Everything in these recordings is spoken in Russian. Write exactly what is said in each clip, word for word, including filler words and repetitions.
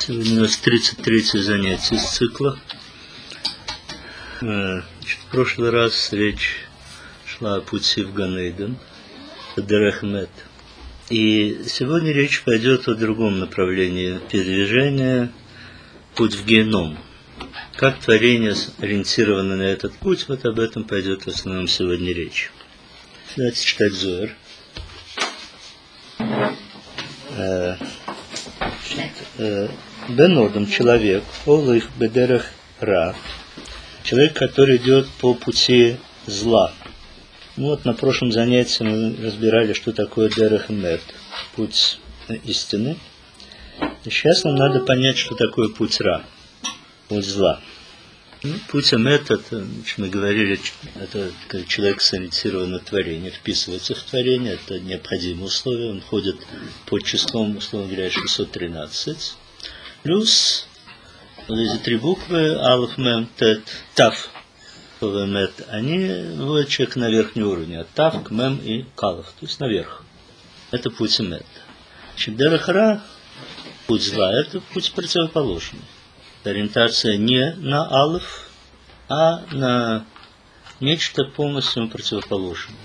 Сегодня у нас тридцать третье занятие из цикла. Значит, в прошлый раз речь шла о пути в Ганейден, Дерех Эмет. И сегодня речь пойдет о другом направлении передвижения, путь в геном. Как творение ориентировано на этот путь, вот об этом пойдет в основном сегодня речь. Давайте читать Зоэр. Бенодом человек, олых бедерах ра, человек, который идет по пути зла. Ну вот на прошлом занятии мы разбирали, что такое дерех эмет, путь истины. И сейчас нам надо понять, что такое путь ра, путь зла. Ну, путь эмет, это, мы говорили, это когда человек сориентирован на творение, вписывается в творение, это необходимое условие, он ходит под числом, условно говоря, шестьсот тринадцать. Плюс вот эти три буквы, алф, мем, тет, тав, мет, они выводят человека на верхний уровень, от тав к мем и калов, то есть наверх. Это путь эмет. Дерех ра, путь зла, это путь противоположный. Ориентация не на алф, а на нечто полностью противоположное.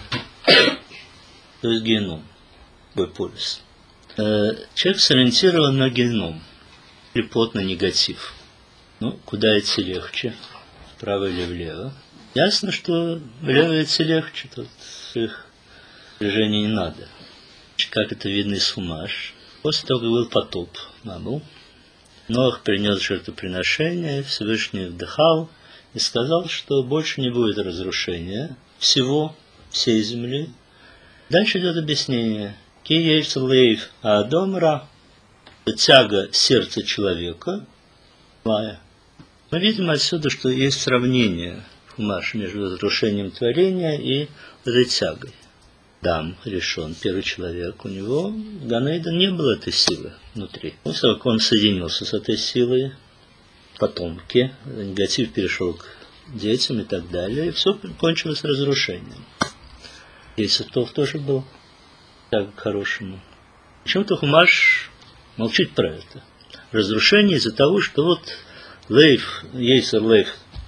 То есть геном, такой полюс. Человек сориентирован на геном. Или плотно негатив. Ну, куда идти легче? Вправо или влево? Ясно, что влево идти легче, тут их движения не надо. Как это видно из Хумаш. После того, как был потоп, Маму, Ноах принес жертвоприношение, Всевышний вдыхал и сказал, что больше не будет разрушения всего, всей земли. Дальше идет объяснение. Ки ейс лейв аадом ра. Тяга сердца человека, мы видим отсюда, что есть сравнение в Хумаше между разрушением творения и этой тягой. Дам решен, первый человек, у него в Ганейден не было этой силы внутри. После того, как он соединился с этой силой, потомки, негатив перешел к детям и так далее, и все кончилось разрушением. Ейсертов тоже был так к хорошему. Почему-то Хумаш молчит про это. Разрушение из-за того, что вот лейф, ейсер лейф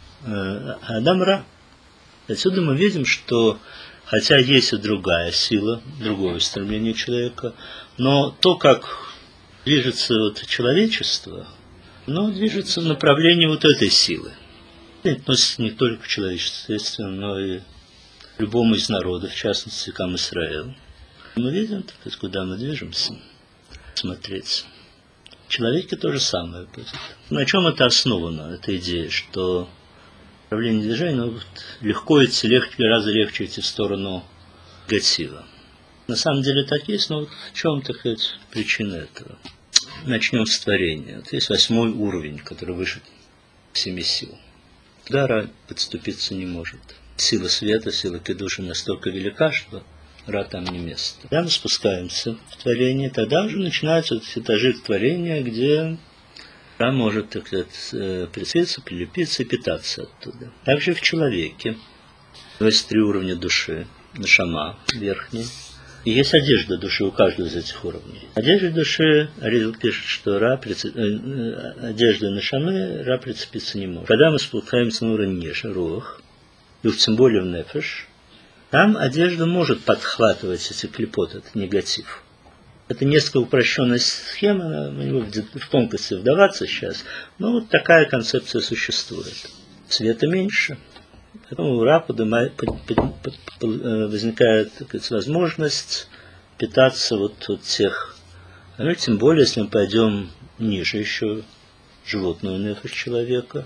адамра. Отсюда мы видим, что хотя есть и другая сила, другое стремление человека, но то, как движется вот человечество, оно движется в направлении вот этой силы. Это относится не только к человечеству, естественно, но и к любому из народов, в частности, к Ам-Исраэлу. Мы видим, куда мы движемся. Смотреть. В человеке то же самое будет. На чем это основано, эта идея, что управление движением, ну, легко идти, легче, гораздо легче идти в сторону негатива. На самом деле так есть, но вот в чем, так сказать, причина этого? Начнем с творения. Вот есть восьмой уровень, который выше семи сил. Туда Ра подступиться не может. Сила света, сила кедуши настолько велика, что Ра там не место. Когда мы спускаемся в творение, тогда уже начинаются вот этажи творения, где Ра может, так сказать, присоединиться, прилепиться и питаться оттуда. Также в человеке есть три уровня души. Нашама верхний. И есть одежда души у каждого из этих уровней. Одежда души, Аризал пишет, что Ра прицеп... одежда Нашамы Ра прицепиться не может. Когда мы спускаемся на уровень Неша, Руах, и тем более в Нефеш, там одежда может подхватывать эти клепот, этот негатив. Это несколько упрощенная схема, мы не будем в тонкости вдаваться сейчас, но вот такая концепция существует. Света меньше, поэтому у Ра поднимает, под, под, под, возникает, так сказать, возможность питаться вот от тех. А тем более, если мы пойдем ниже еще животного нефеш человека,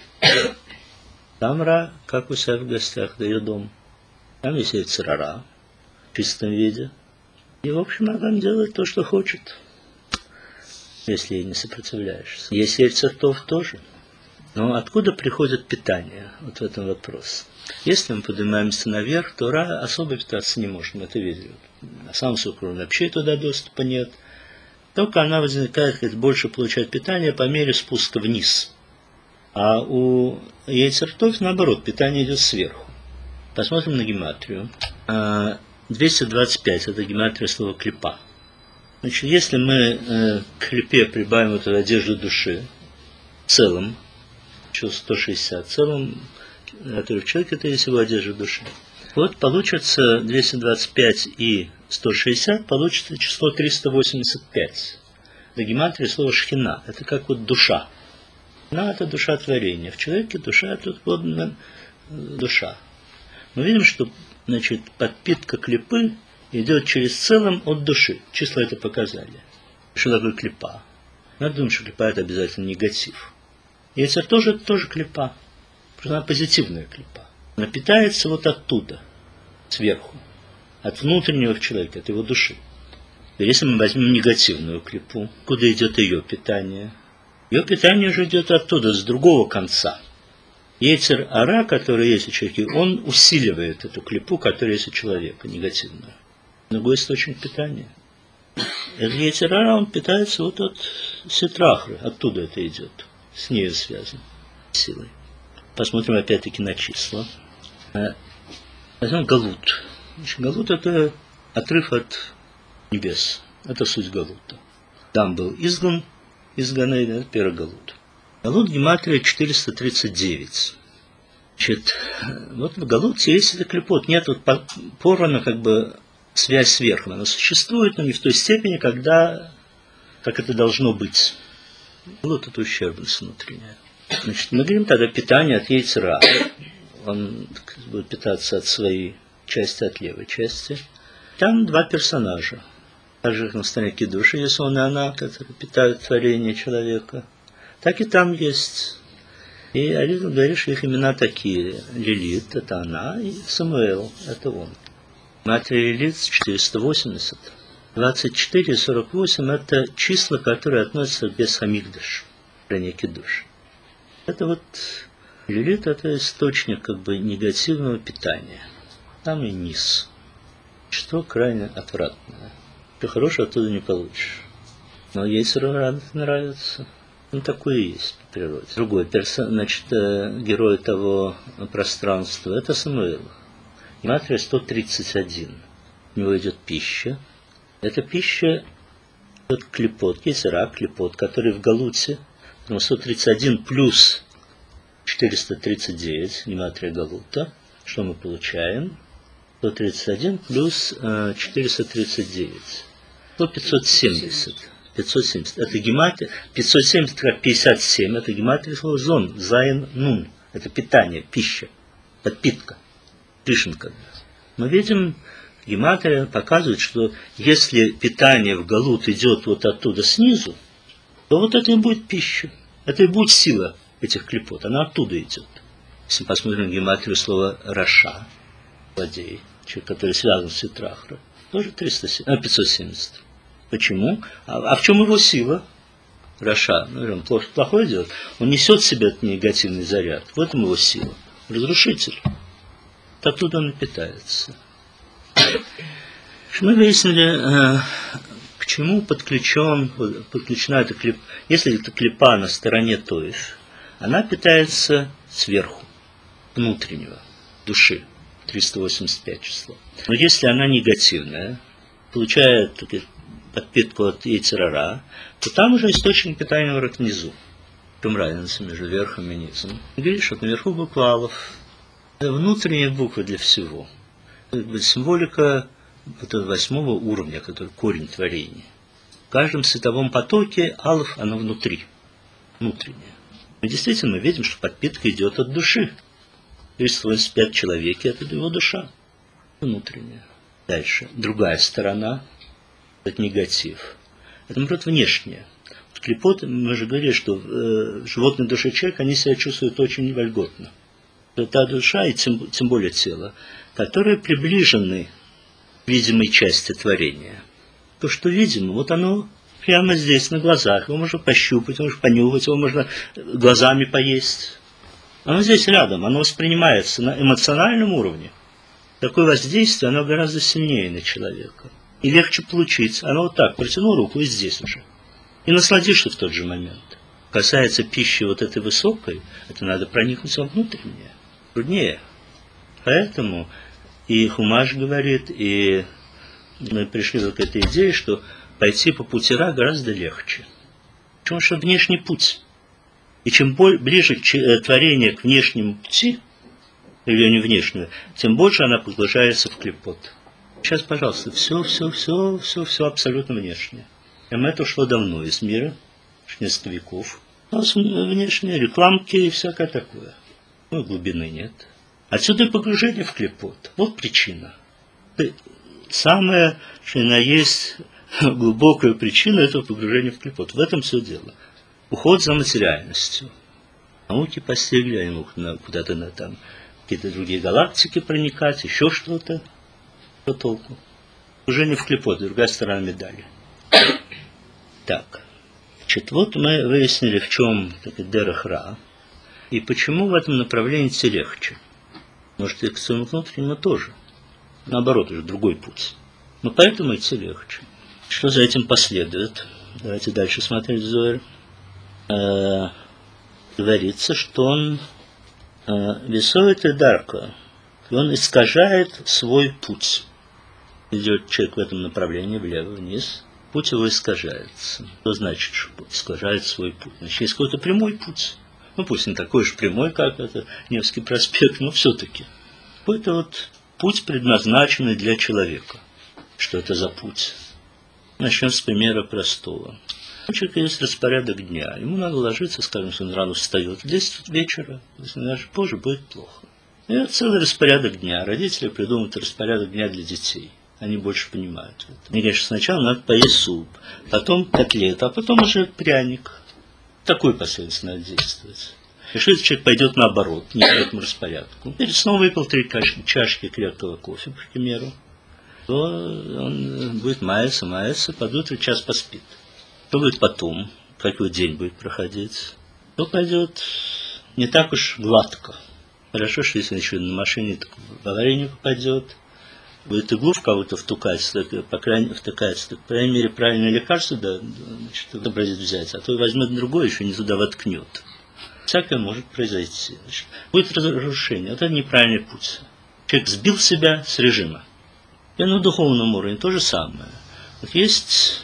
там Ра, как у себя в гостях, дает дом. Там есть яйцерара в чистом виде. И, в общем, она делает то, что хочет, если ей не сопротивляешься. Есть яйцертов тоже. Но откуда приходит питание? Вот в этом вопрос. Если мы поднимаемся наверх, то Ра особо питаться не может, мы это видели. На самом уровне вообще туда доступа нет. Только она возникает, как больше получает питание по мере спуска вниз. А у яйцертов, наоборот, питание идет сверху. Посмотрим на гематрию. двести двадцать пять – это гематрия слова клипа. Значит, если мы э, к клипе прибавим эту одежду души в целом, еще сто шестьдесят, в целом, который в человеке, это есть его одежда души. Вот получится двести двадцать пять и сто шестьдесят, получится число триста восемьдесят пять. До гематрии слово шхина. Это как вот душа. Шхина – это душа творения. В человеке душа – это вот душа. Мы видим, что, значит, подпитка клипы идет через целым от души. Числа это показали. Что такое клипа? Надо думать, что клипа – это обязательно негатив. Яйцер тоже, тоже клипа. Просто она позитивная клипа. Она питается вот оттуда, сверху, от внутреннего в человеке, от его души. И если мы возьмем негативную клипу, куда идет ее питание? Ее питание уже идет оттуда, с другого конца. Яйцер ара, который есть у человека, он усиливает эту клипу, которая есть у человека, негативную. Другой источник питания. Этот яйцер ара, он питается вот от ситрахры, оттуда это идет, с нею связан, силой. Посмотрим опять-таки на числа. Возьмем галут. Галут – это отрыв от небес. Это суть галута. Там был изгнан, изгнанный, это первый галут. Галут гематрия четыреста тридцать девять. Значит, вот в галуте есть это клипот. Нет, вот порвана как бы связь сверху. Она существует, но не в той степени, когда, как это должно быть. Галут – это ущербность внутренняя. Значит, мы говорим тогда питание от яйцера. Он будет питаться от своей части, от левой части. Там два персонажа. Также на стороне души есть он и она, которые питают творение человека. Так и там есть. И Аризал говорит, что их имена такие. Лилит – это она, и Самуэл – это он. Матерь Лилит четыреста восемьдесят. двадцать четыре и сорок восемь – это числа, которые относятся к Бес-Хамикдаш, стороне души. Это вот Лилит – это источник как бы негативного питания. Там и низ. Что крайне отвратное. Что хорошего оттуда не получишь. Но яйцер нравится. Он такой и есть по природе. Другой персон, значит, герой того пространства – это Самуил. Гематрия сто тридцать один. У него идет пища. Эта пища – это клипот, яйцера, клипот, который в галуте. сто тридцать один плюс четыреста тридцать девять, гематрия галута. Что мы получаем? сто тридцать один плюс э, четыреста тридцать девять. сто пятьсот семьдесят. пятьсот семьдесят. Это гематрия. пятьсот семьдесят как пятьдесят семь. Это гематрия слова зон. Зайн нун. Это питание, пища, подпитка, пишенка. Мы видим, гематрия показывает, что если питание в галут идет вот оттуда снизу, то вот это и будет пища. Это и будет сила этих клипот. Она оттуда идет. Если мы посмотрим гематрию слова Раша, злодей, человек, который связан с Ситрахра, тоже триста семьдесят, а, пятьсот семьдесят. Почему? А, а в чем его сила? Раша, ну, он плохо, плохое делает. Он несет в себе этот негативный заряд. В этом его сила. Разрушитель. Оттуда он и питается. Мы выяснили, к чему подключен, подключена эта клипа. Если эта клипа на стороне Тоев, она питается сверху, внутреннего, души, триста восемьдесят пять число. Но если она негативная, получает подпитку от яйцерара, то там уже источник питания вроде внизу. В чем разница между верхом и низом? Видишь, вот наверху буква алов. Это внутренние буквы для всего. Это символика этого восьмого уровня, который корень творения. В каждом световом потоке алов, оно внутри, внутреннее. Мы действительно видим, что подпитка идет от души. триста восемьдесят пять человек, это его душа, внутренняя. Дальше, другая сторона, это негатив. Это, наоборот, внешнее. Вот клипот, мы же говорили, что э, животные души человека, они себя чувствуют очень вольготно. Это та душа, и тем, тем более тело, которые приближены к видимой части творения. То, что видимо, вот оно прямо здесь, на глазах. Его можно пощупать, его можно понюхать, его можно глазами поесть. Оно здесь рядом, оно воспринимается на эмоциональном уровне. Такое воздействие, оно гораздо сильнее на человека. И легче получить. Оно вот так, протянул руку и здесь уже. И насладишься в тот же момент. Касается пищи вот этой высокой, это надо проникнуть во внутреннее. Труднее. Поэтому и Хумаш говорит, и мы пришли к этой идее, что пойти по пути Ра гораздо легче. Потому что внешний путь. И чем ближе творение к внешнему пути, или не внешнему, тем больше она погружается в клипот. Сейчас, пожалуйста, все, все, все, все, все абсолютно внешнее. И это ушло давно из мира, несколько веков. У нас внешние рекламки и всякое такое. Ну, глубины нет. Отсюда и погружение в клипот. Вот причина. Самая, что она есть, глубокая причина этого погружения в клипот. В этом все дело. Уход за материальностью. Науки постигли, они могут куда-то на там какие-то другие галактики проникать, еще что-то. Что толку? Погружение в клипот, другая сторона медали. Так. Значит, вот мы выяснили, в чем Дерех Ра, и почему в этом направлении идти легче. Может, и к своему внутреннему тоже. Наоборот, уже другой путь. Но поэтому идти легче. Что за этим последует? Давайте дальше смотреть Зоэр. Э, говорится, что он э, весоет и дарко, и он искажает свой путь. Идет человек в этом направлении, влево, вниз. Путь его искажается. Что значит, что искажает свой путь? Значит, есть какой-то прямой путь. Ну, пусть не такой уж прямой, как это Невский проспект, но все-таки. Какой-то вот путь, предназначенный для человека. Что это за путь? Начнем с примера простого. У человека есть распорядок дня. Ему надо ложиться, скажем, что он рано встает в десять вечера, если даже позже будет плохо. И это целый распорядок дня. Родители придумывают распорядок дня для детей. Они больше понимают это. Мне, конечно, сначала надо поесть суп, потом котлету, а потом уже пряник. Такой последовательность надо действовать. Если человек пойдет наоборот, не по этому распорядку, или снова выпил три чашки крепкого кофе, к примеру, то он будет маяться, маяться, под утро час поспит. Что будет потом, как его день будет проходить, то пойдет не так уж гладко. Хорошо, что если он еще на машине, так в аварию не попадет. Будет иглу в кого-то втукать, так, по крайней, втыкается, так, по крайней мере, правильное лекарство да, значит, сообразит взять, а то возьмет другое, еще не туда воткнет. Всякое может произойти. Значит, будет разрушение. Это неправильный путь. Человек сбил себя с режима. И на духовном уровне то же самое. Вот есть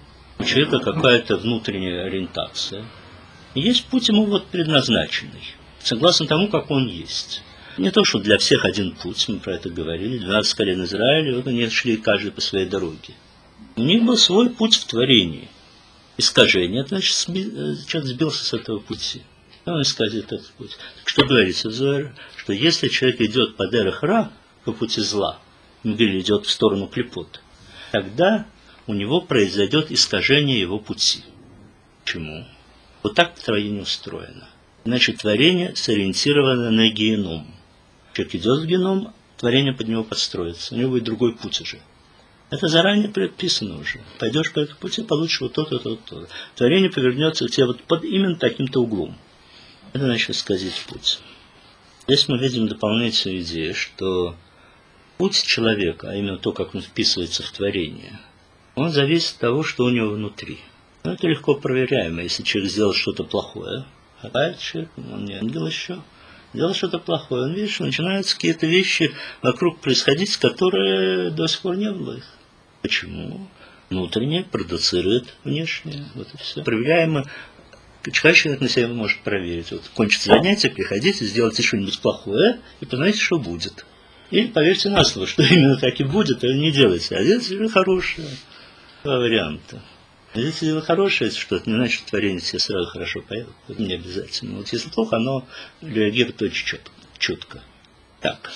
у человека какая-то внутренняя ориентация. И есть путь ему вот предназначенный, согласно тому, как он есть. Не то, что для всех один путь, мы про это говорили, двенадцать колен Израиля, вот они шли каждый по своей дороге. У них был свой путь в творении. Искажение, это значит, человек сбился с этого пути. Он исказит этот путь. Так что говорится в Зоэре, что если человек идет по Дерех Ра, по пути зла, или идет в сторону клипот, тогда у него произойдет искажение его пути. Почему? Вот так творение устроено. Значит, творение сориентировано на геном. Человек идет в геном, творение под него подстроится. У него будет другой путь уже. Это заранее предписано уже. Пойдешь по этому пути, получишь вот то-то, то-то, то-то. Творение повернется у тебя вот под именно таким-то углом. Это значит исказить путь. Здесь мы видим дополнительную идею, что путь человека, а именно то, как он вписывается в творение, он зависит от того, что у него внутри. Но это легко проверяемо. Если человек сделал что-то плохое, а человек, он не ангел еще, делал что-то плохое, он видит, что начинаются какие-то вещи вокруг происходить, которые до сих пор не было их. Почему? Внутреннее продуцирует внешнее. Вот и все. Проверяемо. Каждый человек на себя может проверить. Вот кончится занятие, приходите, сделайте что-нибудь плохое и посмотрите, что будет. Или поверьте на слово, что именно так и будет, или не делайте. А делайте что хорошее. Два варианта. Если дело хорошее, что-то, не значит, что творение все сразу хорошо поедет. Это не обязательно. Вот если плохо, оно реагирует очень четко. четко. Так.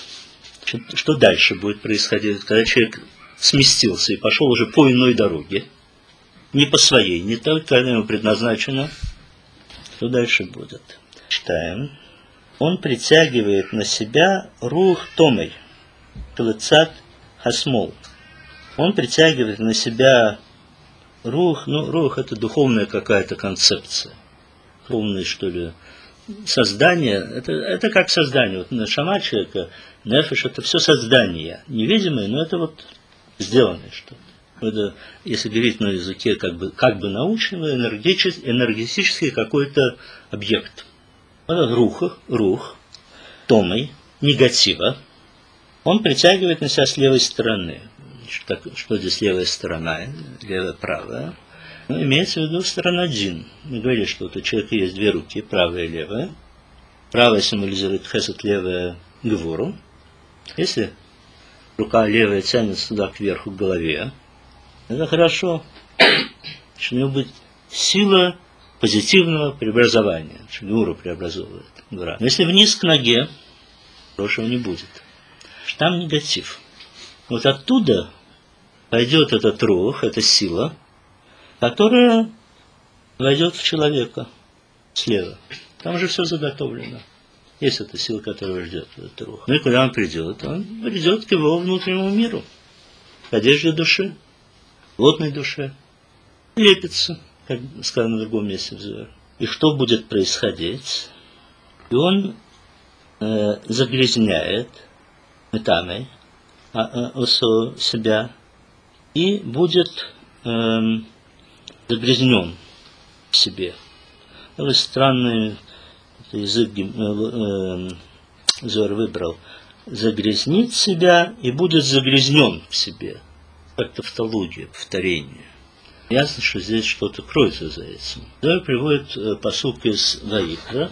Что дальше будет происходить, когда человек сместился и пошел уже по иной дороге, не по своей, не той, которая ему предназначена, что дальше будет? Читаем. Он притягивает на себя рух томой, клыцат хасмол. Он притягивает на себя рух, ну, рух это духовная какая-то концепция. Духовное, что ли, создание, это, это как создание. Вот нешама человека, нефеш, это все создание. Невидимое, но это вот сделанное что-то. Это, если говорить на языке как бы, как бы научного, энергетический, энергетический какой-то объект. Это рух, рух, томой, негатива. Он притягивает на себя с левой стороны. Что, что здесь левая сторона, левая, правая? Ну, имеется в виду сторона джин. Мы говорили, что вот у человека есть две руки, правая и левая. Правая символизирует хесед, левая гвору. Если рука левая тянется туда кверху к голове, это хорошо. Значит, у него будет сила позитивного преобразования. Гуру преобразовывает. Но если вниз к ноге, хорошего не будет. Там негатив. Вот оттуда пойдет этот рух, эта сила, которая войдет в человека слева. Там же все заготовлено. Есть эта сила, которая ждет этот рух. Ну и куда он придет? Он придет к его внутреннему миру, к одежде души, плотной душе. Лепится, как сказано в другом месте в Зоаре. И что будет происходить? И он э, загрязняет метамой а, а, себя и будет э, загрязнен в себе. Такой странный язык э, э, Зоар выбрал. Загрязнит себя и будет загрязнен в себе. Как тавтология, повторение. Ясно, что здесь что-то кроется за этим. Зоар приводит э, пасук из Ваикра,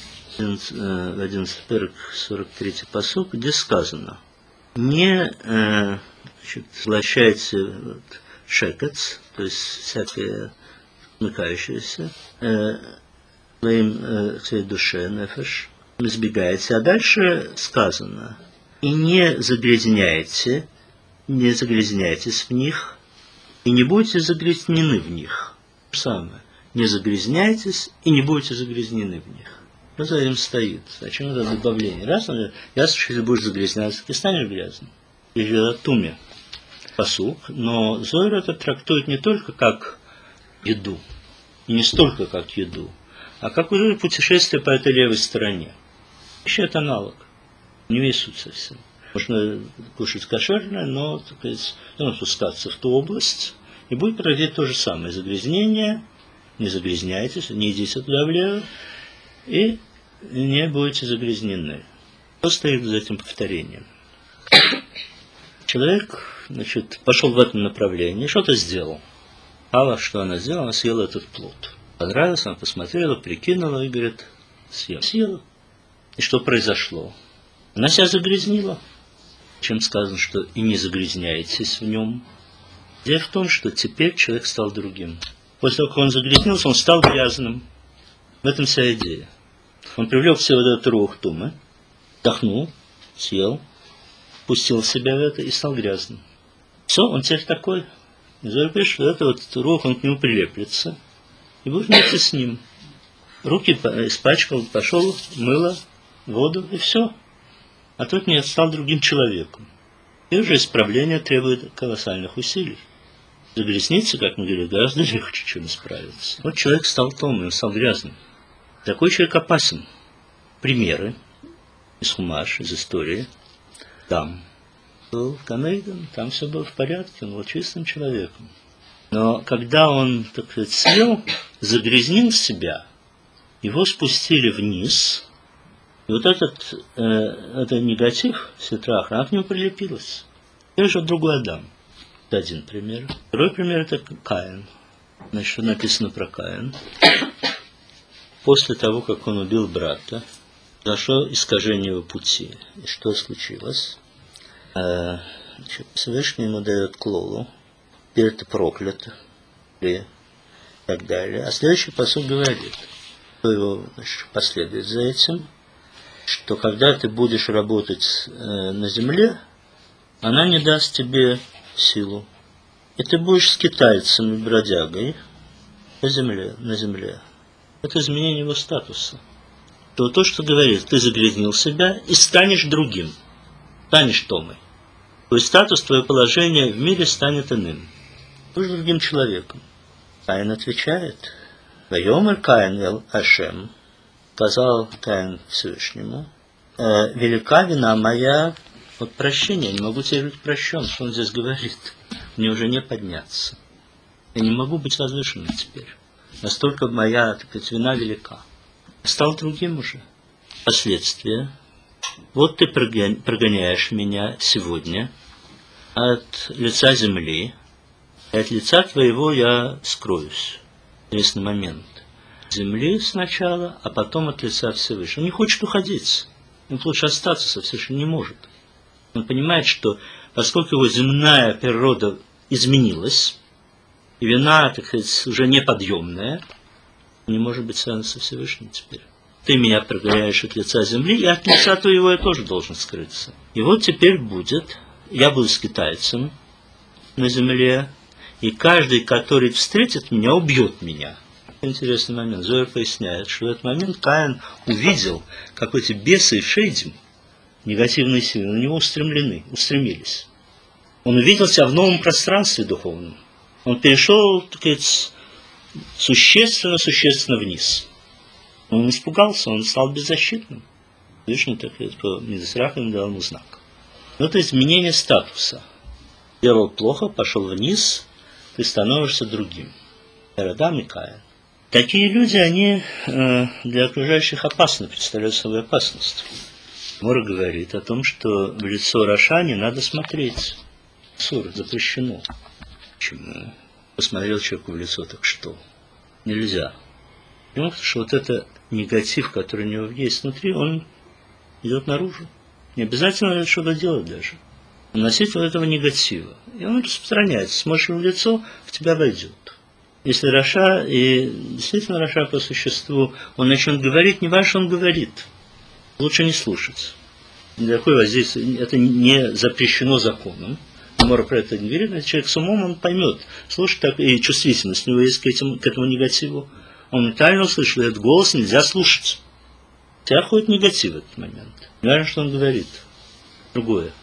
в одиннадцатый перек, сорок третий пасук, где сказано: не э, значит, злощайте вот, шекец, то есть всякое смыкающееся, э, своим, э, своей душе, нефеш, избегайте. А дальше сказано: и не загрязняйте, не загрязняйтесь в них, и не будете загрязнены в них. То же самое. Не загрязняйтесь, и не будете загрязнены в них. Что за этим стоит? Зачем это добавление? Раз, ясно, что если будешь загрязняться, ты станешь грязным. Или это туме, пасук. Но Зоар это трактует не только как еду, и не столько как еду, а как уже путешествие по этой левой стороне. Еще это аналог. Не весь суть совсем. Можно кушать кошерное, но, так сказать, нужно спускаться в ту область, и будет происходить то же самое. Загрязнение, не загрязняйтесь, не идите туда влево, и не будете загрязнены. Что стоит за этим повторением? Человек, значит, пошел в этом направлении, что-то сделал. Алла, что она сделала? Она съела этот плод. Понравилось, она посмотрела, прикинула и говорит: съела. Съела. И что произошло? Она себя загрязнила. Чем сказано, что и не загрязняйтесь в нем. Дело в том, что теперь человек стал другим. После того, как он загрязнился, он стал грязным. В этом вся идея. Он привлек в себя вот этот рух тумы, вдохнул, съел, пустил в себя в это и стал грязным. Все, он теперь такой. Зоар говорит, что это вот рух, он к нему прилеплется и будет вместе с ним. Руки испачкал, пошел, мыло, воду и все. А тот нет, стал другим человеком. И уже исправление требует колоссальных усилий. Загрязниться, как мы говорили, гораздо легче, чем исправиться. Вот человек стал томным, он стал грязным. Такой человек опасен. Примеры из Хумаш, из истории. Там был Ганейден, там все было в порядке, он был чистым человеком. Но когда он, так сказать, съел, загрязнил себя, его спустили вниз, и вот этот, э, этот негатив, ситраха, она к нему прилепилась. И уже другой Адам. Это один пример. Второй пример – это Каин. Значит, что написано про Каин? После того, как он убил брата, произошло искажение его пути. И что случилось? Э, значит, Всевышний ему дает клолу, теперь ты проклят, и так далее. А следующий пасук говорит, что его, значит, последует за этим, что когда ты будешь работать э, на земле, она не даст тебе силу. И ты будешь скитальцем и бродягой на земле, на земле. Это изменение его статуса. То, то, что говорит, ты загрязнил себя и станешь другим. Станешь Томой. Твой статус, твое положение в мире станет иным. Будешь другим человеком. Каин отвечает, «Вайомер Каин эл Ашем», сказал Каин Всевышнему, э, «Велика вина моя от прощения, я не могу теперь быть прощен». Что он здесь говорит? Мне уже не подняться. Я не могу быть возвышенным теперь. Настолько моя, так сказать, вина велика. Стал другим уже. Последствия. Вот ты прогоняешь меня сегодня, от лица земли, и от лица твоего я скроюсь. Интересный момент. Земли сначала, а потом от лица Всевышнего. Он не хочет уходить. Он лучше остаться со Всевышним не может. Он понимает, что поскольку его земная природа изменилась, и вина, так сказать, уже неподъемная, не может быть связана со Всевышним теперь. Ты меня прогоняешь от лица земли, и от лица твоего я тоже должен скрыться. И вот теперь будет, я буду скитальцем на земле, и каждый, который встретит меня, убьет меня. Интересный момент. Зоар поясняет, что в этот момент Каин увидел, как эти бесы и шейдим, негативные силы, на него устремлены, устремились. Он увидел себя в новом пространстве духовном. Он перешел, так сказать, существенно-существенно вниз. Он испугался, он стал беззащитным. Вишну, так сказать, по Мидасрахам дал ему знак. Но это изменение статуса. Делал плохо, пошел вниз, ты становишься другим. Адам и Каин. Такие люди, они э, для окружающих опасны, представляют собой опасность. Мора говорит о том, что в лицо Раша не надо смотреть. Сур, запрещено. Почему? Посмотрел человеку в лицо, так что? Нельзя. Потому что вот это негатив, который у него есть внутри, он идет наружу. Не обязательно что-то делать даже. Носитель этого негатива. И он распространяется. Смотришь в лицо, в тебя войдет. Если Раша, и действительно Раша по существу, он начнет говорить, не важно, что он говорит. Лучше не слушать. Никакое воздействие, это не запрещено законом. Мора про это не говорит, но человек с умом, он поймет. Слушай, так, и чувствительность у него есть к, этим, к этому негативу. Он ментально услышит, что этот голос нельзя слушать. У тебя ходит негатив в этот момент. Не важно, что он говорит. Другое.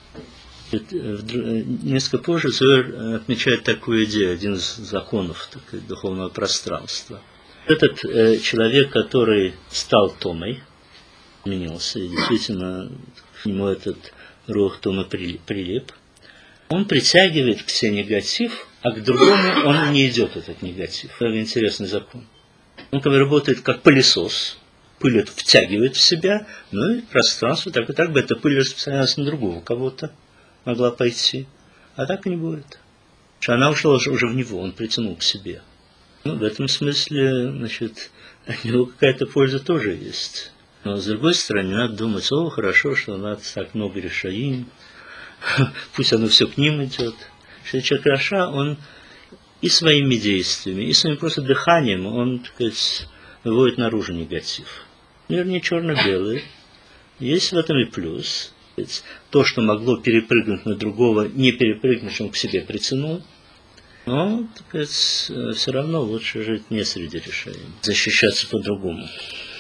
Несколько позже Зоар отмечает такую идею, один из законов так, духовного пространства. Этот э, человек, который стал Томой, изменился, и действительно к нему этот рух Тома прилип, он притягивает к себе негатив, а к другому он не идет, этот негатив. Это интересный закон. Он как бы работает как пылесос, пыль эту втягивает в себя, ну и пространство, так и так бы эта пыль распространялась на другого кого-то. Могла пойти, а так и не будет. Что она ушла уже, уже в него, он притянул к себе. Ну, в этом смысле, значит, от него какая-то польза тоже есть. Но с другой стороны, надо думать, о, хорошо, что у нас так много решаим, пусть оно все к ним идет. Что человек Раша, он и своими действиями, и своим просто дыханием, он, так сказать, выводит наружу негатив. Мир не черно-белый, есть в этом и плюс. То, что могло перепрыгнуть на другого, не перепрыгнуть, что он к себе притянул. Но, так сказать, все равно лучше жить не среди решений. Защищаться по-другому.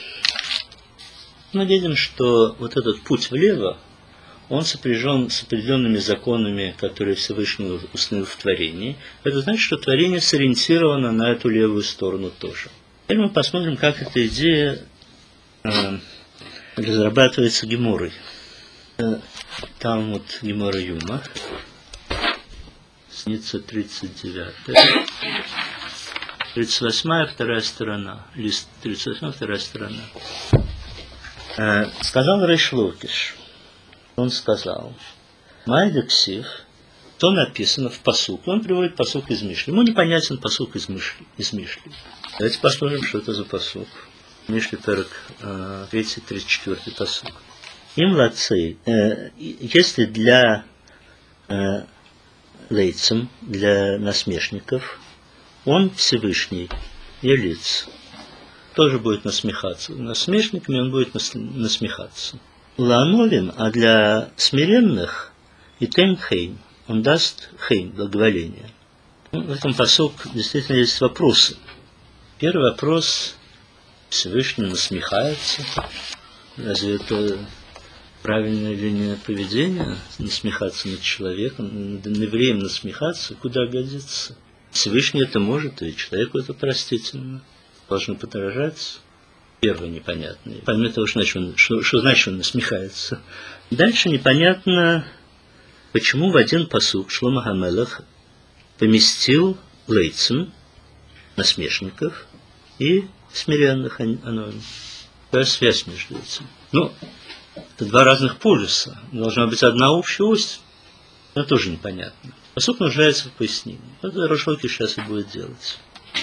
Мы видим, что вот этот путь влево, он сопряжен с определенными законами, которые Всевышний установил в творении. Это значит, что творение сориентировано на эту левую сторону тоже. Теперь мы посмотрим, как эта идея э, разрабатывается Геморой. Там вот Гемора Юма, страница тридцать девятая, тридцать восьмая, вторая сторона, лист тридцать восьмая, вторая сторона. Э, сказал Рейш Локиш, он сказал, Майдексив, то написано в пасуке, он приводит пасук из Мишли. Ему непонятен пасук из Мишли. Из Мишли. Давайте посмотрим, что это за пасук. Мишли Перек, третий, тридцать четвёртый пасук. Им лацей, э, если для э, лейцем, для насмешников, он Всевышний, Елиц, тоже будет насмехаться. Насмешниками он будет нас, насмехаться. Лаановим, а для смиренных, и тем хейм, он даст хейм, благоволение. Ну, в этом пасук действительно есть вопросы. Первый вопрос, Всевышний насмехается. Разве это правильное ли не поведение, насмехаться над человеком, над евреем насмехаться, куда годится? Всевышний это может, и человеку это простительно. Должны подражать. Первое непонятное. Помимо того, что, он, что, что значит он насмехается. Дальше непонятно, почему в один пасук Шломо ха-Мелех поместил лейцем, насмешников, и смиренных аноним. Какая связь между этим? Ну, это два разных полюса. Должна быть одна общая ось. Это тоже непонятно. Пасук нуждается в пояснении. Это Рейш Лакиш сейчас и будет делать.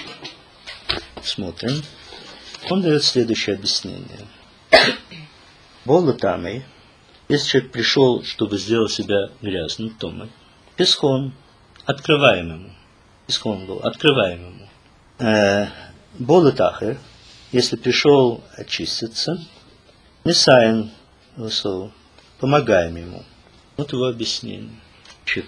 Смотрим. Он дает следующее объяснение. Бола Тамей, если человек пришел, чтобы сделать себя грязным, то мы песхон, открываем ему. Песхон был, открываем ему. Бола Тахер, если пришел очиститься, Месаин, помогаем ему. Вот его объяснение. Значит,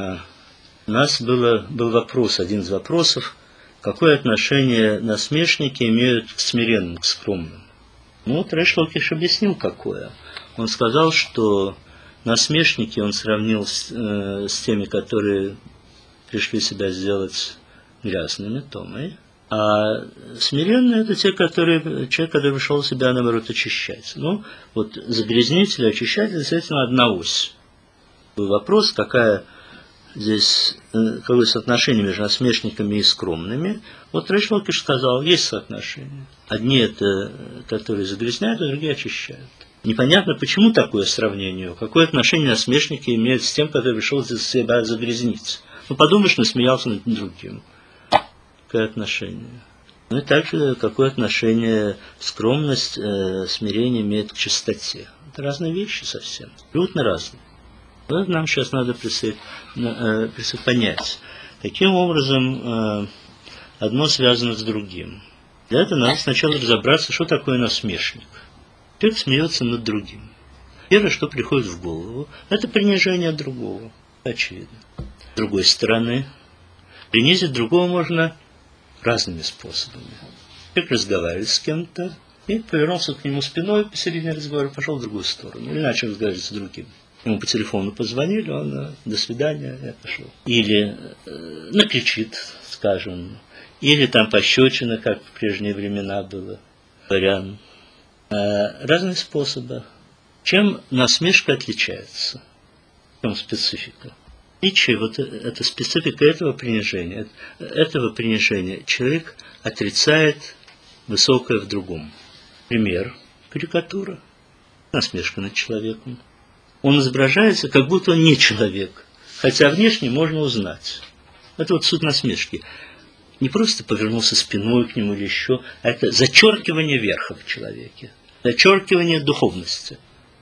у нас было, был вопрос, один из вопросов, какое отношение насмешники имеют к смиренным, к скромным. Ну вот Рейш Лакиш объяснил, какое. Он сказал, что насмешники он сравнил с, э, с теми, которые пришли себя сделать грязными, томой. А смиренные — это те, которые, человек, который пришел себя, наоборот, очищать. Ну, вот загрязнитель и очищатель, действительно, одна ось. Был вопрос, какая здесь, какое соотношение между насмешниками и скромными. Вот Рейш Лакиш сказал, есть соотношение. Одни это, которые загрязняют, а другие очищают. Непонятно, почему такое сравнение, какое отношение насмешники имеют с тем, который пришел себя загрязнить. Ну, подумаешь, насмеялся над другим. Какое отношение? Ну и также, какое отношение скромность, э, смирение имеет к чистоте. Это разные вещи совсем, абсолютно разные. Вот нам сейчас надо присо... э, присо... понять, каким образом э, одно связано с другим. Для этого надо сначала разобраться, что такое насмешник. Человек смеется над другим. Первое, что приходит в голову, это принижение другого. Очевидно. С другой стороны, принизить другого можно разными способами. Человек разговаривает с кем-то и повернулся к нему спиной, посередине разговора пошел в другую сторону. Или начал разговаривать с другим. Ему по телефону позвонили, он до свидания, я пошел. Или э, накричит, скажем. Или там пощечина, как в прежние времена было. Вариант. Э, разные способы. Чем насмешка отличается? В чем специфика? Отличие, вот это специфика этого принижения. Этого принижения человек отрицает высокое в другом. Пример. Карикатура. Насмешка над человеком. Он изображается, как будто он не человек. Хотя внешне можно узнать. Это вот суть насмешки. Не просто повернулся спиной к нему или еще, а это зачеркивание верха в человеке. Зачеркивание духовности.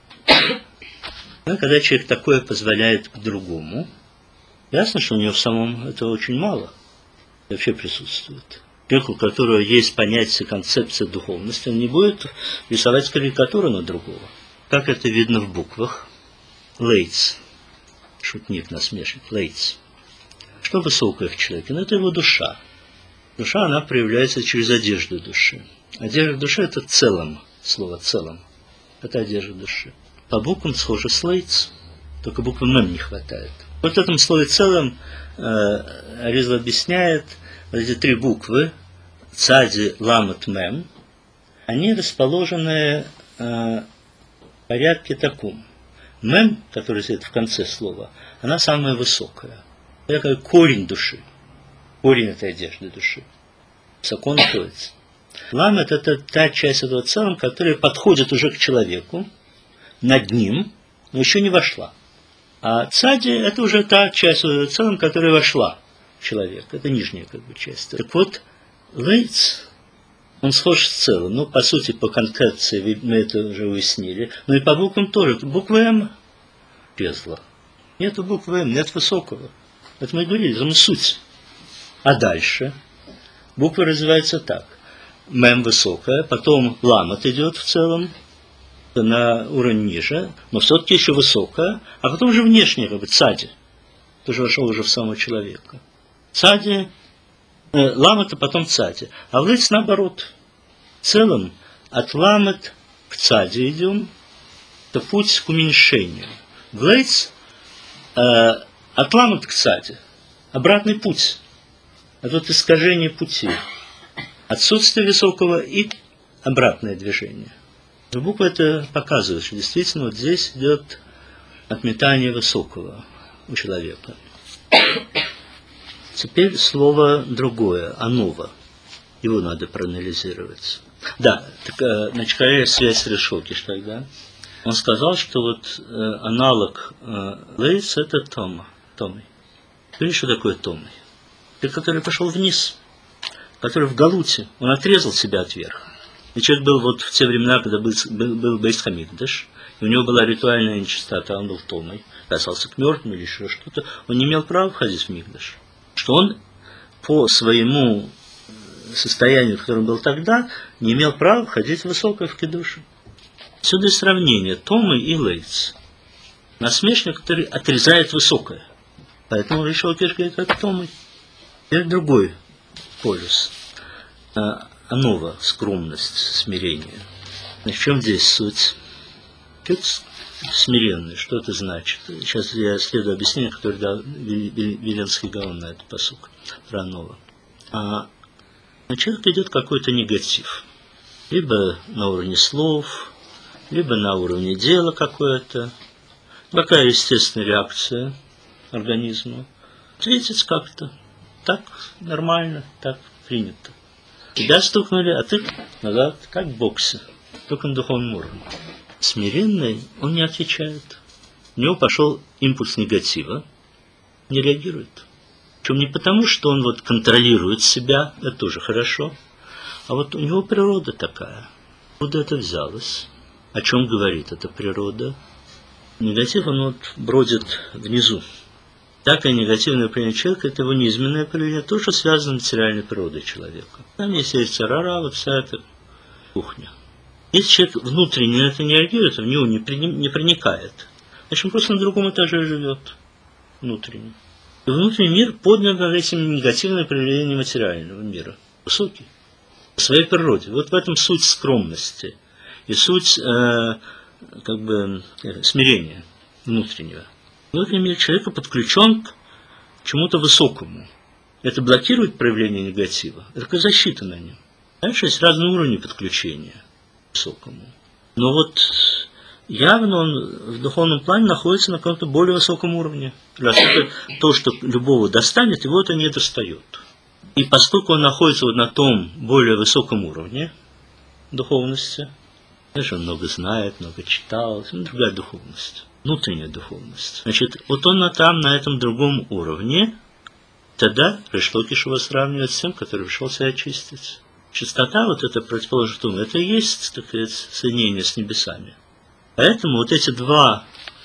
Но когда человек такое позволяет к другому, ясно, что у него в самом этого очень мало вообще присутствует. Человек, у которого есть понятие, концепция духовности, он не будет рисовать карикатуру на другого. Как это видно в буквах? Лейц. Шутник, насмешник. Лейц. Что высокое в человеке? Ну, это его душа. Душа, она проявляется через одежду души. Одежда души – это целым. Слово целым. Это одежда души. По буквам схоже с лейц, только буквы мем не хватает. Вот в этом слове целом э, Аризл объясняет, вот эти три буквы, цади, ламет, мем, они расположены э, в порядке таком. Мем, который стоит в конце слова, она самая высокая. Это как корень души. Корень этой одежды души. Высоко находится. Ламет – это та часть этого целого, которая подходит уже к человеку, над ним, но еще не вошла. А цади – это уже та часть в целом, которая вошла в человека. Это нижняя как бы часть. Так вот, лейц, он схож с целым. Ну, по сути, по концепции мы это уже уяснили. Но и по буквам тоже. Буква М исчезла. Нет буквы М, нет высокого. Это мы говорили, это суть. А дальше буква развивается так. Мем высокая, потом ламет идет в целом на уровень ниже, но все-таки еще высокая, а потом уже внешняя, как бы цади. Тоже вошел уже в самого человека. Цади, э, ламет, а потом цади. А в лейц наоборот. В целом от ламет к цади идем, это путь к уменьшению. В лейц э, от ламет к цади. Обратный путь. Это вот искажение пути. Отсутствие высокого и обратное движение. Но буква это показывает, что действительно вот здесь идет отметание высокого у человека. Теперь слово другое, аново. Его надо проанализировать. Да, так, значит, какая связь с Рейш Лакиш тогда? Он сказал, что вот э, аналог э, Лейц – это Тома, Томой. Видишь, что такое Томой? Человек, который пошел вниз, который в Галуте, он отрезал себя от верха. И человек был вот в те времена, когда был, был, был Бейт Хамикдаш, и у него была ритуальная нечистота, он был Томой, касался к мертвым или еще что-то, он не имел права входить в Микдаш. Что он по своему состоянию, в котором был тогда, не имел права входить в высокое, в кидуш. Отсюда и сравнение Томы и Лейц. Насмешник, который отрезает высокое. Поэтому решил Киш говорит, как Томой. Теперь другой полюс. Анова, скромность, смирение. В чем здесь суть? Человек смиренный, что это значит? Сейчас я следую объяснению, которое дал Виленский Гаон на этот пасук про Анова. А на человека идет какой-то негатив. Либо на уровне слов, либо на уровне дела какое-то. Какая естественная реакция организма? Ответить как-то. Так нормально, так принято. Тебя стукнули, а ты назад, как в боксе, только на духовном уровне. Смиренный, он не отвечает. У него пошел импульс негатива, не реагирует. Причем не потому, что он вот контролирует себя, это тоже хорошо, а вот у него природа такая. Откуда это взялось? О чем говорит эта природа? Негатив, он вот бродит внизу. Всякое негативное проявление человека – это его неизменное проявление, то, что связано с материальной природой человека. Там есть царара, вот вся эта кухня. Если человек внутренне на это не реагирует, в него не проникает, значит, он просто на другом этаже живет внутренне. И внутренний мир поднят над этим негативное проявление материального мира. Высокий. По своей природе. Вот в этом суть скромности и суть э, как бы, смирения внутреннего. Внутренний мир человека подключен к чему-то высокому. Это блокирует проявление негатива. Это как защита на нем. Дальше есть разные уровни подключения к высокому. Но вот явно он в духовном плане находится на каком-то более высоком уровне. Раз это то, что любого достанет, его это не достает. И поскольку он находится вот на том более высоком уровне духовности, даже он много знает, много читал, это другая духовность. Внутренняя духовность. Значит, вот он там, на этом другом уровне, тогда пришло Кишева сравнивать с тем, который пришел себя очистить. Чистота, вот это противоположное, это и есть, так сказать, соединение с небесами. Поэтому вот эти два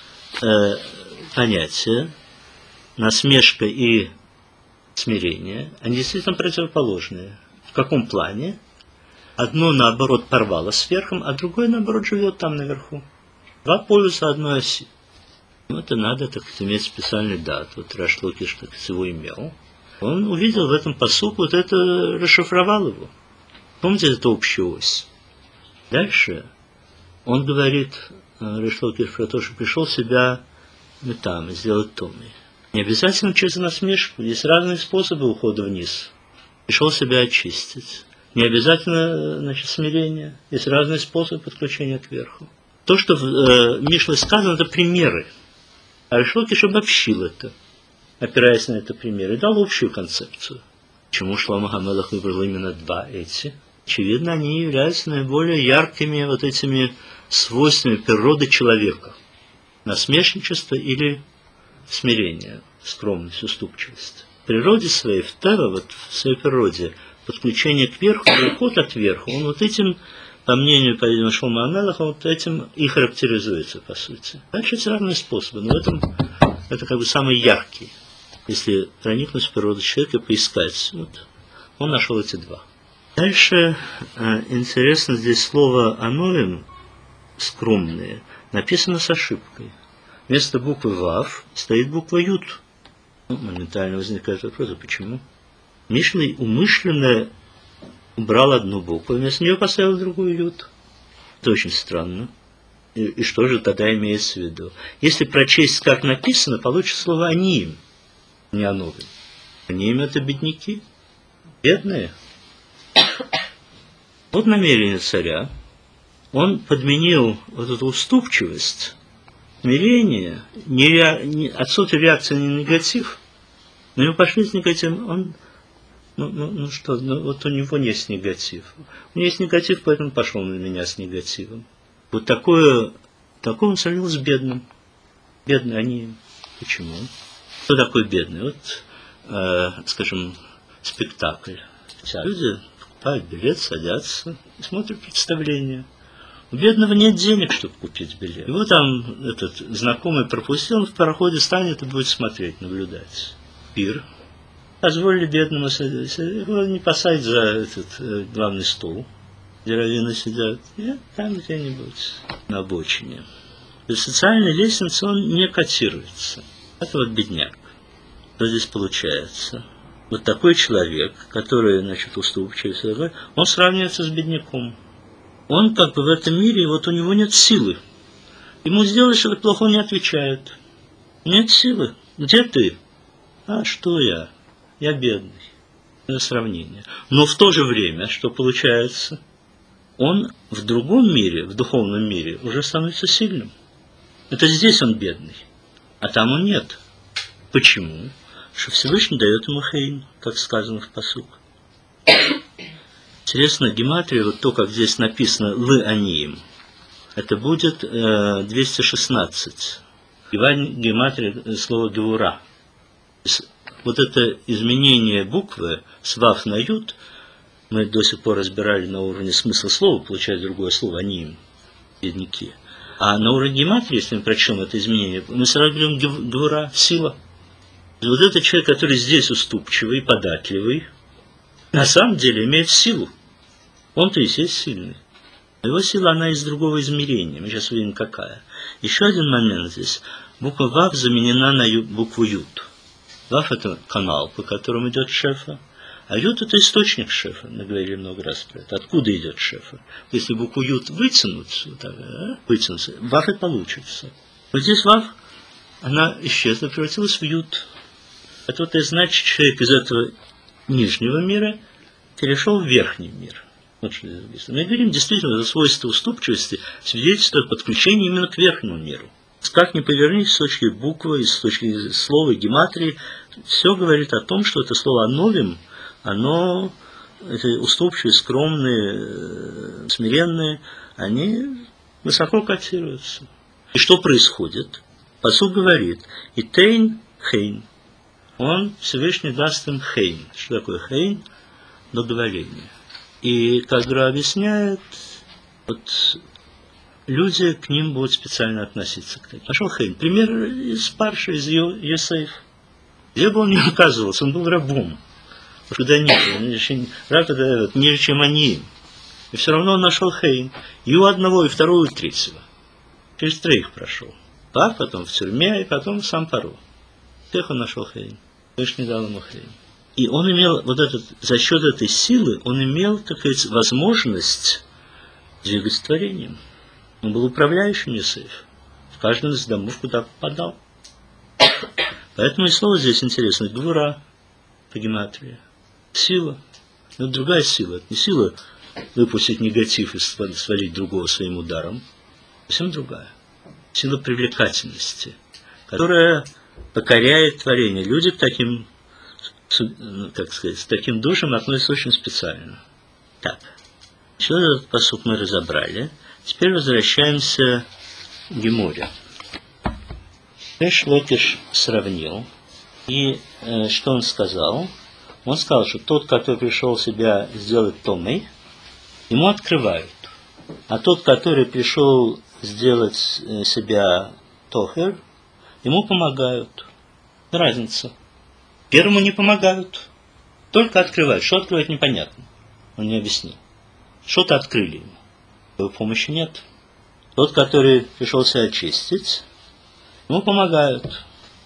э, понятия, насмешка и смирение, они действительно противоположные. В каком плане? Одно, наоборот, порвало с верхом, а другое, наоборот, живет там наверху. Два полюса одной оси. Ну, это надо, так сказать, иметь специальный дат. Вот Раш Локиш, так сказать, его имел. Он увидел в этом пасук, вот это расшифровал его. Помните, это общая ось. Дальше он говорит, Раш Локиш, про то, что пришел себя метам, сделать томой. Не обязательно через насмешку. Есть разные способы ухода вниз. Пришел себя очистить. Не обязательно, значит, смирение. Есть разные способы подключения кверху. То, что в э, Мишле сказано, это примеры. А Раш Локиш обобщил это, опираясь на это примеры, и дал общую концепцию. Почему Шломо ха-Мелех выбрал именно два эти? Очевидно, они являются наиболее яркими вот этими свойствами природы человека. Насмешничество или смирение, скромность, уступчивость. В природе своей, в Тева, вот в своей природе, подключение к верху, переход от верху, он вот этим, по мнению, по-видимому, Шломо ха-Мелеха, вот этим и характеризуется, по сути. Дальше есть разные способы, но в этом это как бы самый яркий. Если проникнуть в природу человека и поискать, вот, он нашел эти два. Дальше э, интересно, здесь слово «ановим», скромные, написано с ошибкой. Вместо буквы «вав» стоит буква «ют». Ну, моментально возникает вопрос, а почему? Мишлей умышленно убрал одну букву, вместо нее поставил другую «ют». Это очень странно. И, и что же тогда имеется в виду? Если прочесть, как написано, получится слово «аним», не «ановим». «Аним» — это бедняки, бедные. Вот намерение царя. Он подменил вот эту уступчивость, смирение, не ре... не... отсутствие реакции на негатив. Но ему пошли с негативом. Он... Ну, ну, ну что, ну, вот у него есть негатив. У него есть негатив, поэтому пошел на меня с негативом. Вот такое Такой он сравнил с бедным. Бедные они... Почему? Кто такой бедный? Вот, э, скажем, спектакль. Люди покупают билет, садятся, смотрят представление. У бедного нет денег, чтобы купить билет. Его там этот знакомый пропустил, он в пароходе станет и будет смотреть, наблюдать. Пир. Позволили бедному садиться. Его не посадить за этот э, главный стол, где раввины сидят. Нет, там где-нибудь на обочине. То есть социальной лестнице он не котируется. Это вот бедняк. Что здесь получается? Вот такой человек, который, значит, уступчивый, он сравнивается с бедняком. Он как бы в этом мире, вот у него нет силы. Ему сделать что-то плохо, он не отвечает. Нет силы. Где ты? А что я? Я бедный. Это сравнение. Но в то же время, что получается, он в другом мире, в духовном мире, уже становится сильным. Это здесь он бедный, а там он нет. Почему? Что Всевышний дает ему хейн, как сказано в пасук. Интересно, гематрия, вот то, как здесь написано «лы аниим», это будет э, двести шестнадцать. Гематрия слова «гевура». Вот это изменение буквы с вав на ют мы до сих пор разбирали на уровне смысла слова, получается другое слово «аниим», бедняки. А на уровне гематрии, если мы прочтем это изменение, мы сразу говорим «гевура», сила. Вот этот человек, который здесь уступчивый, податливый, на самом деле имеет силу. Он-то и есть сильный. Его сила, она из другого измерения. Мы сейчас увидим, какая. Еще один момент здесь. Буква Вав заменена на ю, букву Ют. Вав – это канал, по которому идет шефа. А Ют – это источник шефа. Мы говорили много раз про это. Откуда идет шефа? Если букву Ют вытянуть, вот так, а, вытянуться, Вав и получится. Вот здесь Вав, она исчезла, превратилась в Ют. Это вот и значит, человек из этого нижнего мира перешел в верхний мир. Вот что здесь написано. Мы говорим, действительно, это свойство уступчивости свидетельствует подключение именно к верхнему миру. Как ни повернись с точки буквы, с точки слова, гематрии, все говорит о том, что это слово «новим», оно, эти уступчивые, скромные, смиренные, они высоко котируются. И что происходит? Пасук говорит, и тейн хейн. Он Всевышний даст им хейн. Что такое хейн? Благоволение. И, как Гра объясняет, вот люди к ним будут специально относиться. Нашел хейн. Пример из Парши, из Йосеф. Где бы он ни оказывался, он был рабом. Куда нет, раб это ниже, чем они. И все равно он нашел хейн. И у одного, и второго, и третьего. Через троих прошел. Так, потом в тюрьме, и потом сам Паро. Всех он нашел хейн. Всевышний дал ему хейн. И он имел, вот этот, за счет этой силы, он имел, так сказать, возможность двигать творением. Он был управляющим Йосеф. В каждом из домов, куда попадал. Поэтому и слово здесь интересно. Гвура по гематрии. Сила. Но другая сила. Это не сила выпустить негатив и свалить другого своим ударом. Совсем другая. Сила привлекательности, которая покоряет творение. Люди к таким, как сказать, с таким душам относятся очень специально. Так, еще этот пасук мы разобрали. Теперь возвращаемся к Геморе. Реш Локиш сравнил. И э, что он сказал? Он сказал, что тот, который пришел себя сделать томой, ему открывают. А тот, который пришел сделать себя тохер, ему помогают. Разница. Первому не помогают, только открывают. Что открывать, непонятно. Он не объяснил. Что-то открыли ему. Его помощи нет. Тот, который пришел себя очистить, ему помогают.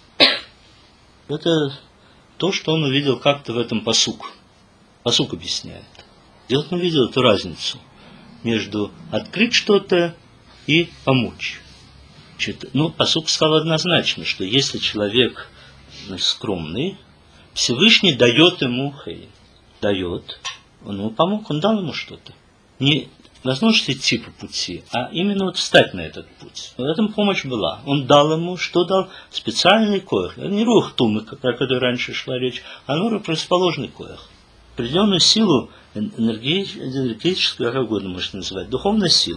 Это то, что он увидел как-то в этом пасук. Пасук объясняет. Делать он видел эту разницу между открыть что-то и помочь. Ну, пасук сказал однозначно, что если человек скромный, Всевышний дает ему хейн. Дает. Он ему помог, он дал ему что-то. Не возможность идти по пути, а именно вот встать на этот путь. В этом помощь была. Он дал ему, что дал? Специальный коях. Не рух тумы, о которой раньше шла речь, а ну противоположный коях. Определенную силу, энергетическую, как угодно можно называть, духовная сила,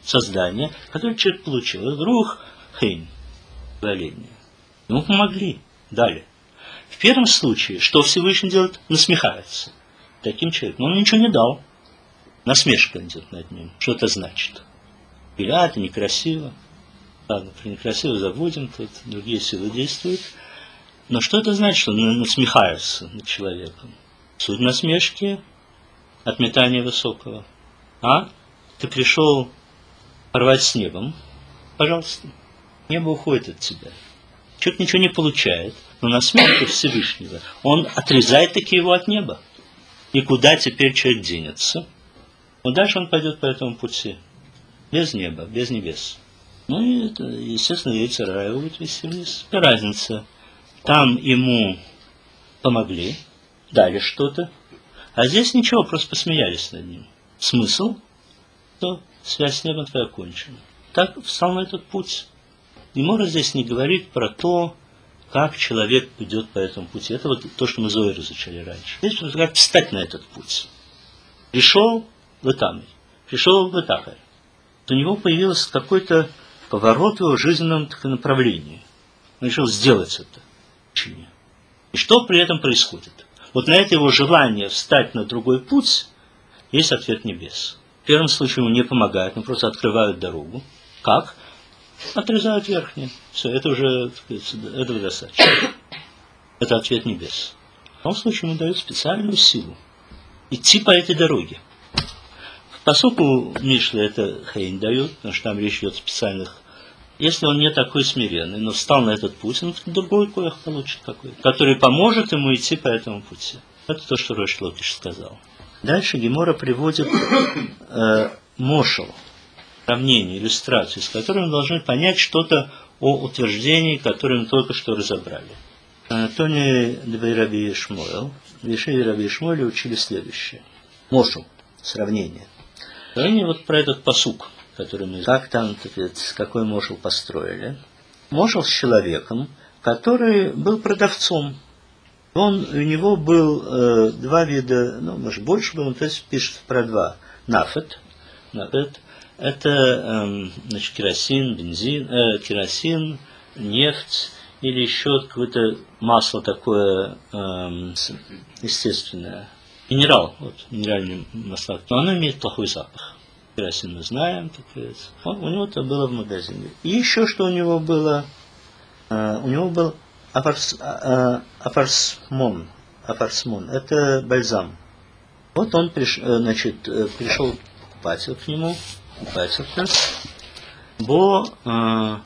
создание, которое человек получил. Рух хейн, благоволение. Ему помогли, дали. В первом случае, что Всевышний делает? Насмехается таким человеком. Он ничего не дал. Насмешка идет над ним. Что это значит? Или, а, это некрасиво. Ладно, про некрасиво забудем, тут другие силы действуют. Но что это значит, что насмехаются над человеком? Суть насмешки – отметание высокого. А? Ты пришел порвать с небом. Пожалуйста. Небо уходит от тебя. Человек ничего не получает, но насмешка Всевышнего, он отрезает таки его от неба. И куда теперь человек денется? Ну, дальше он пойдет по этому пути. Без неба, без небес. Ну и, это, естественно, яйца рая будет вести вниз. Разница. Там ему помогли, дали что-то, а здесь ничего, просто посмеялись над ним. Смысл? То связь с небом твоя окончена. Так встал на этот путь. Гемора здесь не говорит про то, как человек идет по этому пути. Это вот то, что мы Зоэр изучали раньше. Здесь как встать на этот путь. Пришел в Этамель, пришел в Этахарь. У него появился какой-то поворот в его жизненном направлении. Он решил сделать это. И что при этом происходит? Вот на это его желание встать на другой путь есть ответ небес. В первом случае ему не помогают, но просто открывают дорогу. Как? Отрезают верхнее. Все, это уже, так сказать, этого достаточно. Это ответ небес. В том случае ему дают специальную силу идти по этой дороге. Поскольку Мишли это хейн дают, потому что там речь идет о специальных. Если он не такой смиренный, но встал на этот путь, он другой коях получит какой-то, который поможет ему идти по этому пути. Это то, что Рош Локиш сказал. Дальше Гемора приводит э, мошел, сравнение, иллюстрацию, с которой мы должны понять что-то о утверждении, которое мы только что разобрали. Тони Дбей Раби Шмуэл, Виши Раби Шмуэля учили следующее. Мошел, сравнение. Сравнение вот про этот пасук, который мы... Как там, какой мошел построили. Мошел с человеком, который был продавцом. Он, у него был э, два вида, ну, может, больше было, то есть пишет про два. Нафет. Нафет. Это э, значит, керосин, бензин, э, керосин, нефть или еще какое-то масло такое э, естественное. Минерал, вот, минеральный масло, но оно имеет плохой запах. Керосин мы знаем, так сказать. Он, у него это было в магазине. И еще что у него было, э, у него был афарс, э, афарсмон, афарсмон, это бальзам. Вот он приш, э, значит, пришел покупатель к нему, покупатель, бо э,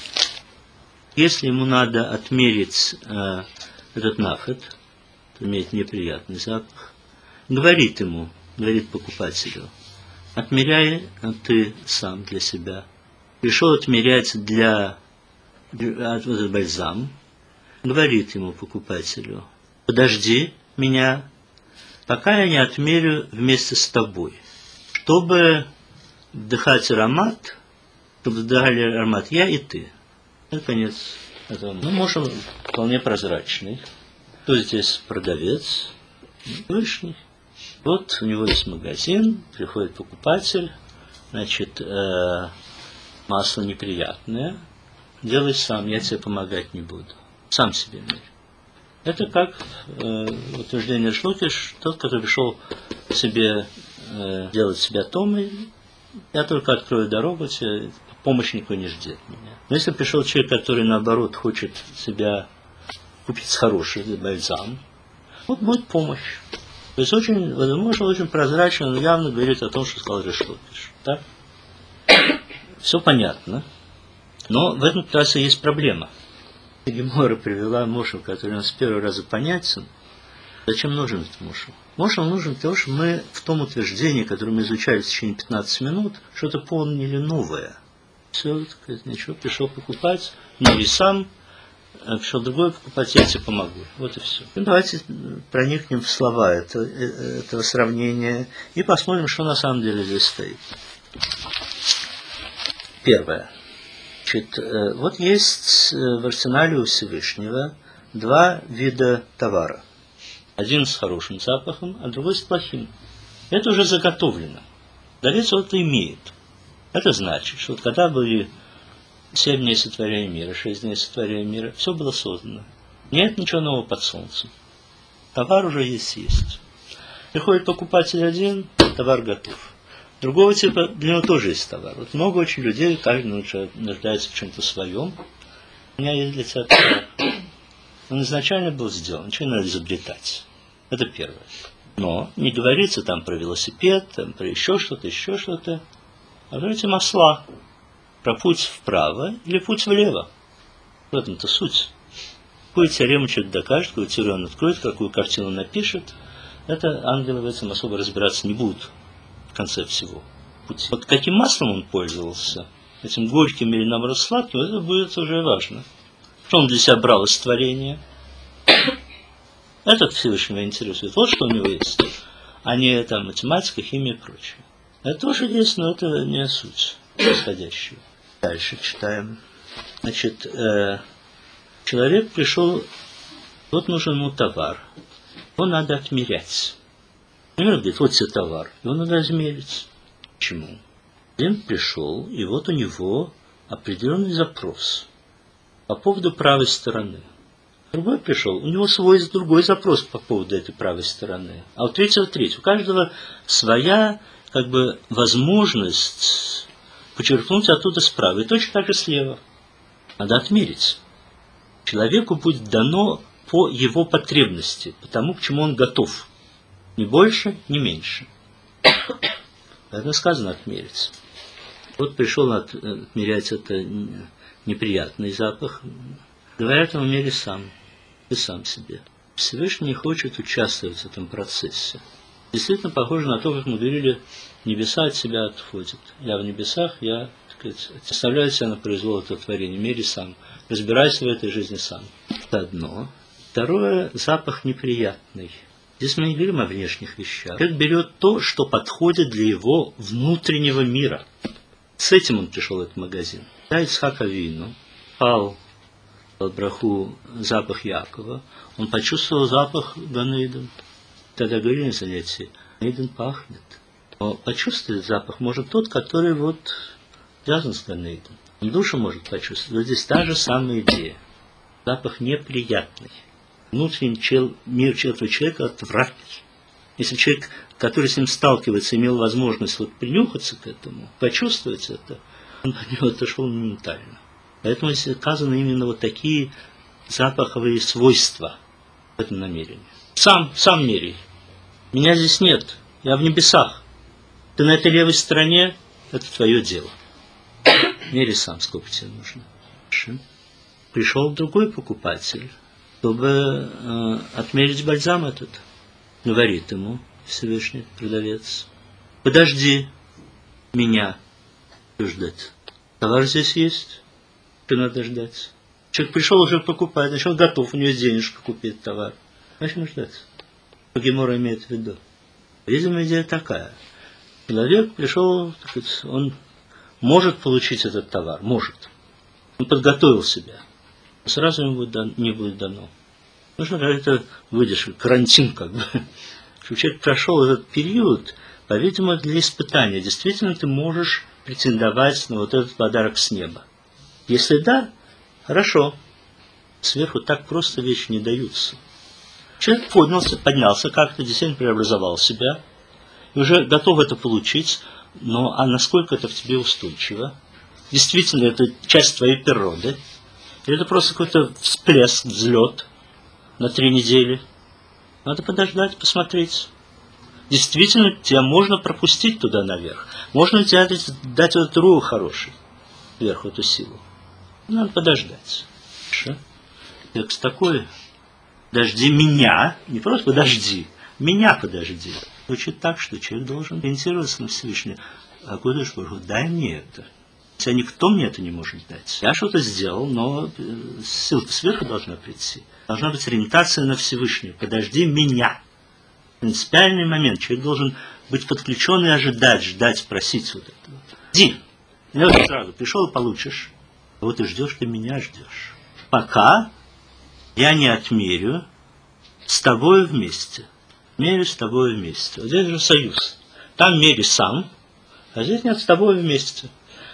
если ему надо отмерить э, этот нафет, то имеет неприятный запах, говорит ему, говорит покупателю, отмеряй ты сам для себя. Пришел отмерять для, для этот бальзам, говорит ему покупателю, подожди меня, пока я не отмерю вместе с тобой, чтобы вдыхать аромат, чтобы вдыхали аромат я и ты. Наконец, это, ну, можем вполне прозрачный. Кто здесь продавец? Вышний. Вот у него есть магазин, приходит покупатель, значит, э, масло неприятное, делай сам, я тебе помогать не буду. Сам себе мерь. Это как э, утверждение Шлокиш, тот, который пришел себе э, делать себя томой, я только открою дорогу, тебе помощь никто не ждет меня. Но если пришел человек, который наоборот хочет себя купить хороший бальзам, вот будет помощь. То есть очень, возможно, очень прозрачно, но явно говорит о том, что сказал Шлокиш. Так? Все понятно. Но в этом как раз и есть проблема. Гемора привела мошел, который у нас с первого раза понятен. Зачем нужен этот мошел? Мошел нужен для того, чтобы мы в том утверждении, которое мы изучали в течение пятнадцати минут, что-то поняли новое. Все, так сказать, ничего, пришел покупать, но и сам, пришел другой покупать, я тебе помогу. Вот и все. И давайте проникнем в слова этого, этого сравнения и посмотрим, что на самом деле здесь стоит. Первое. Значит, вот есть в арсенале у Всевышнего два вида товара. Один с хорошим запахом, а другой с плохим. Это уже заготовлено. Продавец вот это имеет. Это значит, что вот когда были семь дней сотворения мира, шесть дней сотворения мира, все было создано. Нет ничего нового под солнцем. Товар уже есть есть. Приходит покупатель один, товар готов. Другого типа, для него тоже есть товар. Вот много очень людей, каждый нуждается в чем-то своем. У меня есть для тебя товар. Он изначально был сделан, ничего не надо изобретать. Это первое. Но не говорится там про велосипед, там про еще что-то, еще что-то. А говорите масла. Про путь вправо или путь влево. В этом-то суть. Какую теорему человек докажет, какую теорию он откроет, какую картину напишет, это ангелы в этом особо разбираться не будут в конце всего пути. Вот каким маслом он пользовался, этим горьким или наоборот сладким, это будет уже важно. Что он для себя брал из творения? Этот Всевышнего интересует. Вот что у него есть. А не там математика, химия и прочее. Это тоже есть, но это не суть происходящего. Дальше читаем. Значит, э, человек пришел, вот нужен ему товар. Его надо отмерять. Например, говорит, вот тебе товар. Его надо измерить. Почему? Один пришел, и вот у него определенный запрос по поводу правой стороны. Другой пришел, у него свой другой запрос по поводу этой правой стороны. А у третьего третий. У каждого своя как бы возможность почерпнуть оттуда справа. И точно так же слева. Надо отмерить. Человеку будет дано по его потребности, по тому, к чему он готов. Ни больше, ни меньше. Это сказано отмерить. Вот пришел отмерять это неприятный запах. Говорят, он мере сам. И сам себе. Всевышний не хочет участвовать в этом процессе. Действительно похоже на то, как мы говорили, небеса от себя отходят. Я в небесах, я, так сказать, оставляю себя на произвол этого творения, мере сам. Разбирайся в этой жизни сам. Это одно. Второе, запах неприятный. Здесь мы не говорим о внешних вещах. Человек берет то, что подходит для его внутреннего мира. С этим он пришел в этот магазин. Да, Ицхак Авину пал под браху запах Якова. Он почувствовал запах Ганейден. Тогда говорили на занятии, Ганейден пахнет. Но почувствовать запах может тот, который вот связан с Ганейден. Он душу может почувствовать. Вот здесь та же самая идея. Запах неприятный. Внутренний чел, мир этого человека отвратный. Если человек, который с ним сталкивается, имел возможность вот принюхаться к этому, почувствовать это, он от него отошел моментально. Поэтому здесь указаны именно вот такие запаховые свойства в этом намерении. Сам, сам меряй. Меня здесь нет. Я в небесах. Ты на этой левой стороне, это твое дело. Меряй сам, сколько тебе нужно. Пришел другой покупатель, чтобы э, отмерить бальзам этот. Говорит ему Всевышний продавец: подожди меня ждать. Товар здесь есть, что надо ждать. Человек пришел уже покупать, значит он готов, у него есть денежка купить товар. Значит нужно ждать. Что Гемора имеет в виду? Видимо, идея такая. Человек пришел, так сказать, он может получить этот товар, может. Он подготовил себя. Сразу ему не будет дано. Нужно какая-то выдержка, карантин как бы. Чтобы человек прошел этот период, по-видимому, для испытания. Действительно, ты можешь претендовать на вот этот подарок с неба. Если да, хорошо. Сверху так просто вещи не даются. Человек поднялся, поднялся как-то, действительно преобразовал себя, и уже готов это получить, но а насколько это в тебе устойчиво? Действительно, это часть твоей природы? Или это просто какой-то всплеск, взлет на три недели? Надо подождать, посмотреть. Действительно, тебя можно пропустить туда наверх. Можно тебе дать вот эту руку хороший, вверху эту силу. Надо подождать. Хорошо? Текст такой: подожди меня, не просто подожди, меня подожди. Звучит так, что человек должен ориентироваться на Всевышнего. А куда же, дай мне это. Хотя никто мне это не может дать. Я что-то сделал, но ссылка сверху должна прийти. Должна быть ориентация на Всевышнего. Подожди меня. Принципиальный момент. Человек должен быть подключен и ожидать, ждать, просить вот этого. Иди. Я вот сразу пришел и получишь. А вот и ждешь, ты меня ждешь. Пока я не отмерю с тобой вместе. Мерю с тобой вместе. Вот здесь же союз. Там мери сам, а здесь нет, с тобой вместе.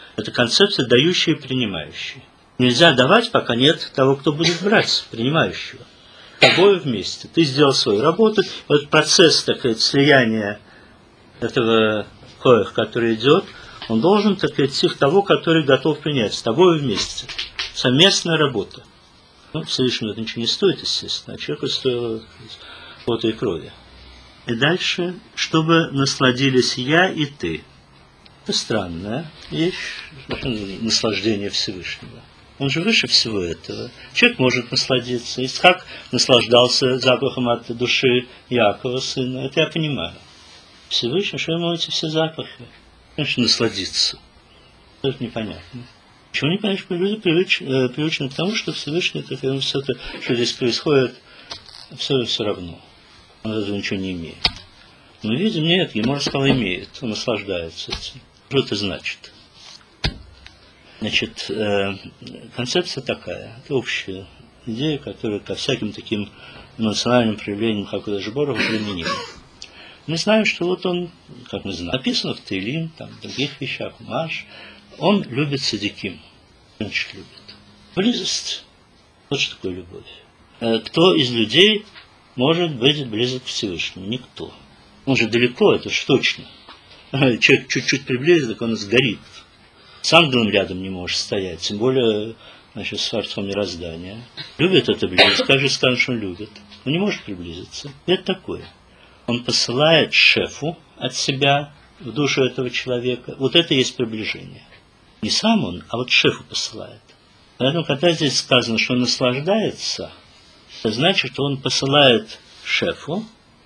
Это концепция дающая и принимающая. Нельзя давать, пока нет того, кто будет брать, принимающего. Обои вместе. Ты сделал свою работу. Вот процесс такой, слияния этого коэх, который идет, он должен так идти в того, который готов принять. С тобой вместе. Совместная работа. Ну, Всевышнему это ничего не стоит, естественно, а человеку стоило пота и крови. И дальше, чтобы насладились я и ты. Это странная вещь, наслаждение Всевышнего. Он же выше всего этого. Человек может насладиться. Исхак наслаждался запахом от души Якова, сына. Это я понимаю. Всевышний, что ему эти все запахи? Конечно, насладиться. Это непонятно. Чего не понятно, что люди привыч, э, приучены к тому, что Всевышний, это, все это, что здесь происходит, все все равно. Он этого ничего не имеет. Но видим, нет, Гемора сказал, имеет. Он наслаждается этим. Что это значит? Значит, э, концепция такая, это общая идея, которая ко всяким таким эмоциональным проявлениям, как у Дашборова, применима. Мы знаем, что вот он, как мы знаем, написано в Теилим, там, в других вещах, Маш, он любит садиким. Значит, любит. Близость. Вот что такое любовь. Э, кто из людей может быть близок к Всевышнему? Никто. Он же далеко, это же точно. Человек чуть-чуть приблизится, так он сгорит. С ангелом рядом не может стоять, тем более, значит, с Творцом мироздания. Любит это близость, как же скажет, что он любит. Он не может приблизиться. Это такое. Он посылает шефу от себя в душу этого человека. Вот это и есть приближение. Не сам он, а вот шефу посылает. Поэтому, когда здесь сказано, что он наслаждается, это значит, что он посылает шефу,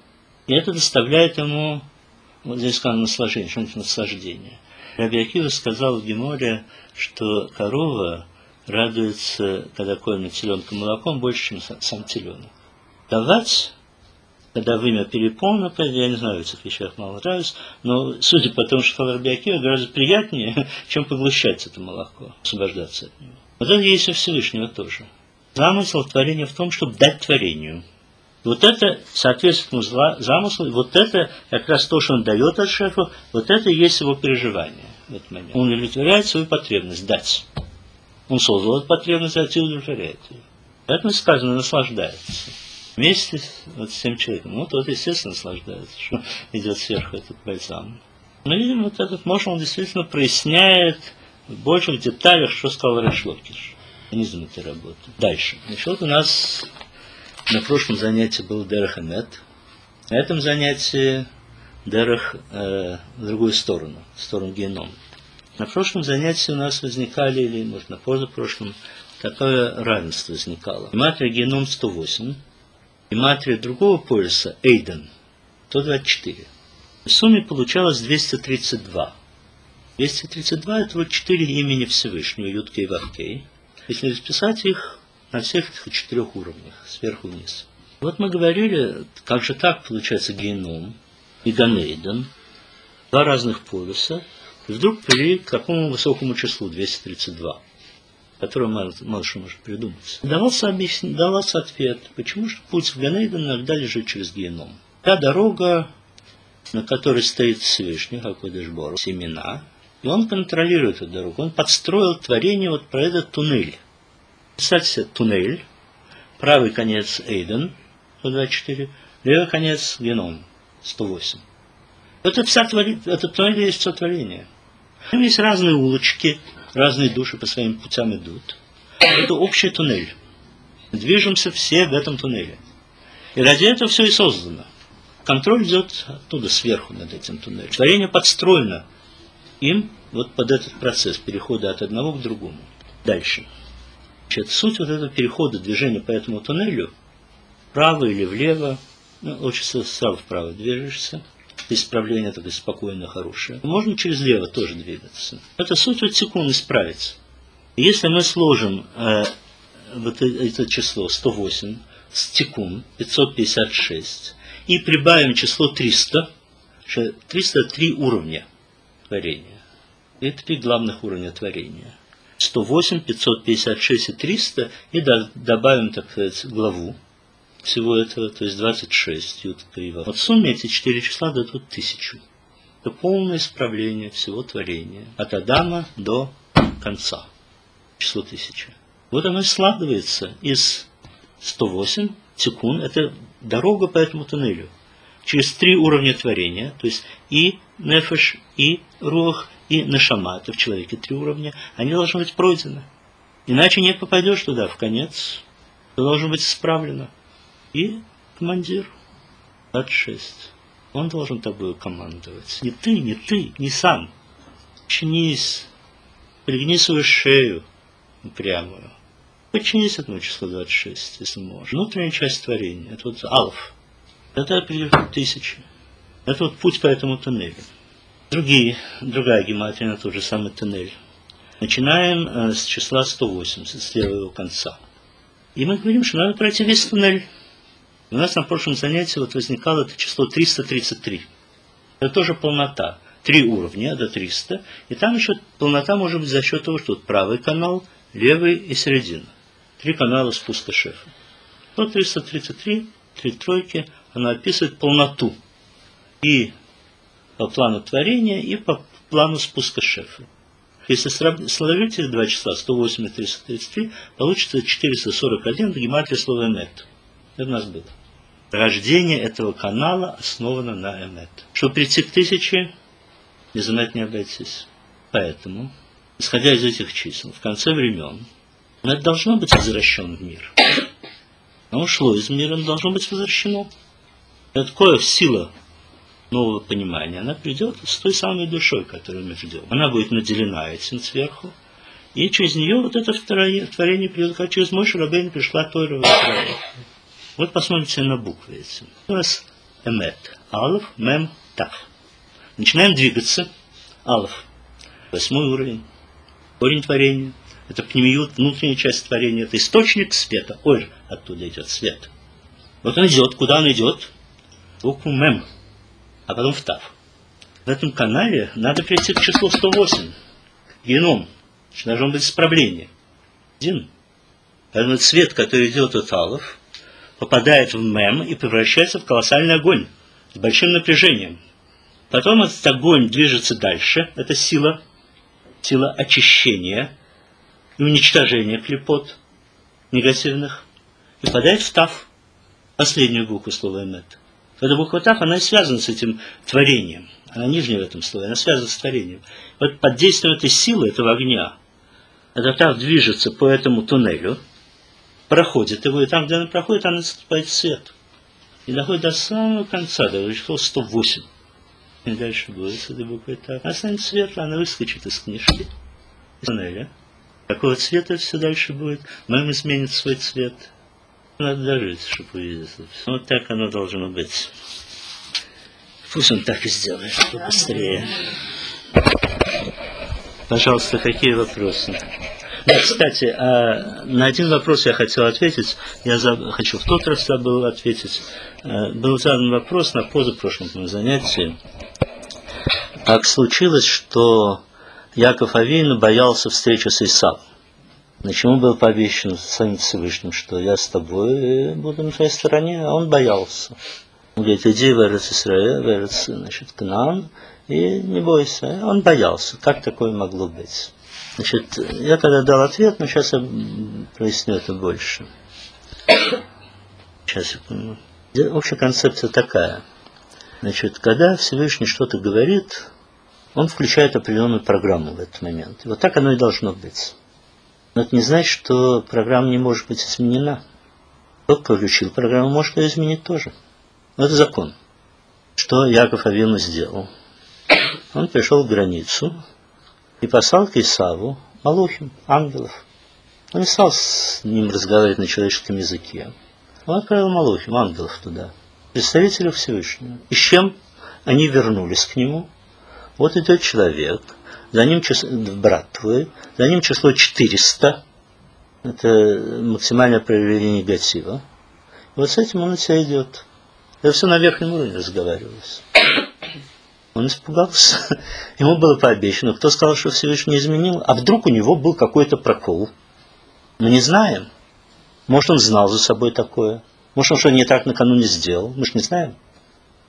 и это доставляет ему, вот здесь сказано наслаждение, что-нибудь наслаждение. Раби Акива сказал в Геморе, что корова радуется, когда кормит теленка молоком, больше, чем сам теленок. Давать, когда вымя переполнено, я не знаю, в этих вещах мало нравится, но судя по тому, что сказал Раби Акива, гораздо приятнее, чем поглощать это молоко, освобождаться от него. Вот это есть у Всевышнего тоже. Замысел творения в том, чтобы дать творению. Вот это соответствует замыслу, вот это как раз то, что он дает от шефа, вот это и есть его переживание в этот момент. Он удовлетворяет свою потребность дать. Он создал эту потребность, а удовлетворяет ее. Поэтому сказано, наслаждается. Вместе вот с тем человеком. Ну, тот, естественно, наслаждается, что идет сверху этот бальзам. Но, видимо, вот этот Моше, он действительно проясняет в больших деталях, что сказал Рейш Локиш. Механизм этой работы. Дальше. Значит, вот у нас на прошлом занятии был Дерех Эмет. На этом занятии Дерех э, в другую сторону, в сторону генома. На прошлом занятии у нас возникали, или, может, на позапрошлом, такое равенство возникало. Гематрия геном сто восемь, гематрия другого полюса Эйден сто двадцать четыре. В сумме получалось двести тридцать два. двести тридцать два это вот четыре имени Всевышнего, Юд-Кей, Вав-Кей. Если расписать их на всех этих четырех уровнях, сверху вниз. Вот мы говорили, как же так получается геном и Ганейден, два разных полюса, и вдруг привели к такому высокому числу, двести тридцать два, которое мало, мало что может придумать. Давался, объясни, давался ответ, почему же путь в Ганейден иногда лежит через геном. Та дорога, на которой стоит Всевышний, как Дашбор, семена, и он контролирует эту дорогу, он подстроил творение вот про этот туннель. Представьте себе туннель, правый конец Эйден, сто двадцать четыре, левый конец геном, сто восемь. Это вся твори... Этот туннель есть все творение. Там есть разные улочки, разные души по своим путям идут. Это общий туннель. Движемся все в этом туннеле. И ради этого все и создано. Контроль идет оттуда, сверху над этим туннелем. Творение подстроено им вот под этот процесс перехода от одного к другому. Дальше. Значит, суть вот этого перехода, движения по этому туннелю, вправо или влево, ну, лучше сразу вправо движешься, исправление такое спокойное, хорошее. Можно через лево тоже двигаться. Это суть вот секунд исправиться. Если мы сложим э, вот это число сто восемь с тикун пятьсот пятьдесят шесть и прибавим число триста, триста это три уровня творения. И три главных уровня творения. сто восемь, пятьсот пятьдесят шесть и триста, и добавим, так сказать, главу всего этого, то есть двадцать шесть. Вот в сумме эти четыре числа дадут тысячу. Это полное исправление всего творения. От Адама до конца. Число тысячи. Вот оно и складывается из сто восемь тикун. Это дорога по этому туннелю. Через три уровня творения. То есть и нефеш, и руах, и нешама. Это в человеке три уровня. Они должны быть пройдены. Иначе не попадешь туда в конец. Это должно быть исправлено. И командир. двадцать шесть. Он должен тобой командовать. Не ты, не ты, не сам. Подчинись. Пригни свою шею прямую. Подчинись этому числу двадцать шесть, если можешь. Внутренняя часть творения. Это вот алф. Это определенно тысячи. Это вот путь по этому туннелю. Другие, другая гематрия на тот же самый туннель. Начинаем э, с числа сто восемьдесят, с левого конца. И мы говорим, что надо пройти весь туннель. У нас на прошлом занятии вот возникало это число триста тридцать три. Это тоже полнота. Три уровня до триста. И там еще полнота может быть за счет того, что вот правый канал, левый и середина. Три канала спуска шефа. Вот триста тридцать три, три тройки, она описывает полноту. И по плану творения, и по плану спуска шефа. Если сложить эти два числа, сто восемь и триста тридцать три, получится четыреста сорок один в гематрии слова эмет. Это у нас было. Рождение этого канала основано на эмет. Чтобы прийти к тысяче, без эмет не обойтись. Поэтому, исходя из этих чисел, в конце времен, эмет должно быть возвращен в мир. Оно ушло из мира, оно должно быть возвращено. Это такое сила нового понимания. Она придет с той самой душой, которую мы ждем. Она будет наделена этим сверху. И через нее вот это второе творение придет, как через Моше Рабейну пришла Тора в Израиль. Вот посмотрите на буквы эти. У нас эмет. Алф, мем, тав. Начинаем двигаться. Алф. Восьмой уровень. Корень творения. Это пнемиют, внутренняя часть творения. Это источник света. Ой, оттуда идет свет. Вот он идет. Куда он идет? Букву мем. А потом в тав. В этом канале надо прийти к числу сто восемь. Геном. Должно быть исправление. Один. Поэтому цвет, который идет от алов, попадает в мем и превращается в колоссальный огонь с большим напряжением. Потом этот огонь движется дальше. Это сила, сила очищения и уничтожения клепот негативных. И попадает в тав, последнюю букву слова эмет. Эта буква тав, она и связана с этим творением. Она нижняя в этом слове, она связана с творением. Вот под действием этой силы, этого огня, эта тав движется по этому туннелю, проходит его, и там, где она проходит, она наступает в свет. И доходит до самого конца, до числа сто восемь. И дальше будет с этой буквой тав. Она станет светлой, она выскочит из книжки, из туннеля. Какого цвета все дальше будет? Мем изменит свой цвет. Надо дожить, чтобы увидеть это. Вот так оно должно быть. Пусть он так и сделает, побыстрее. Пожалуйста, какие вопросы? Да, кстати, а на один вопрос я хотел ответить. Я заб... хочу в тот раз забыл ответить. Был задан вопрос на позапрошлом занятии. Так случилось, что Яков Авину боялся встречи с Исавом. Почему был пообещан самим Всевышним, что я с тобой буду на твоей стороне, а он боялся. Он говорит, иди в Эрец Исраэль, в Эрец, значит, Кнаан, и не бойся. Он боялся. Как такое могло быть? Значит, я тогда дал ответ, но сейчас я проясню это больше. Сейчас я помню. Общая концепция такая. Значит, когда Всевышний что-то говорит, он включает определенную программу в этот момент. И вот так оно и должно быть. Но это не значит, что программа не может быть изменена. Тот, кто включил программу, может ее изменить тоже. Но это закон. Что Яков Авину сделал? Он пришел в границу и послал к Исаву малухим, ангелов. Он не стал с ним разговаривать на человеческом языке. Он отправил малухим, ангелов туда, представителей Всевышнего. И с чем они вернулись к нему? Вот идет человек, за ним число, брат твой, за ним число четыреста, это максимальное проявление негатива. И вот с этим он у тебя идет. Это все на верхнем уровне разговаривалось. Он испугался. Ему было пообещано. Кто сказал, что Всевышний изменил? А вдруг у него был какой-то прокол? Мы не знаем. Может, он знал за собой такое. Может, он что-то не так накануне сделал. Мы же не знаем.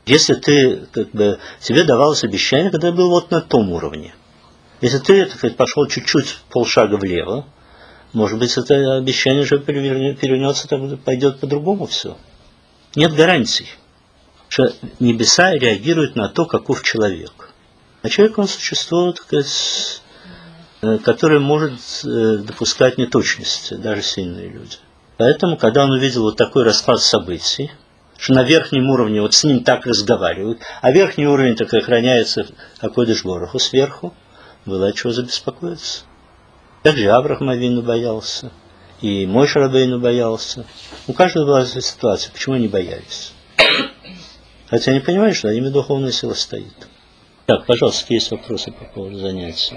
Если ты, как бы, тебе давалось обещание, когда ты был вот на том уровне. Если ты, так сказать, пошел чуть-чуть полшага влево, может быть, это обещание уже перевернется, пойдет по-другому все. Нет гарантий, что небеса реагируют на то, каков человек. А человек, он существо, так сказать, который может допускать неточности, даже сильные люди. Поэтому, когда он увидел вот такой расклад событий, что на верхнем уровне вот с ним так разговаривают, а верхний уровень так охраняется какой-то Бороху сверху, было от чего забеспокоиться. Как же Авраам Авину боялся, и Моше Рабейну боялся. У каждого была ситуация, почему они боялись. Хотя они понимали, что за ними духовная сила стоит. Так, пожалуйста, есть вопросы по поводу занятия.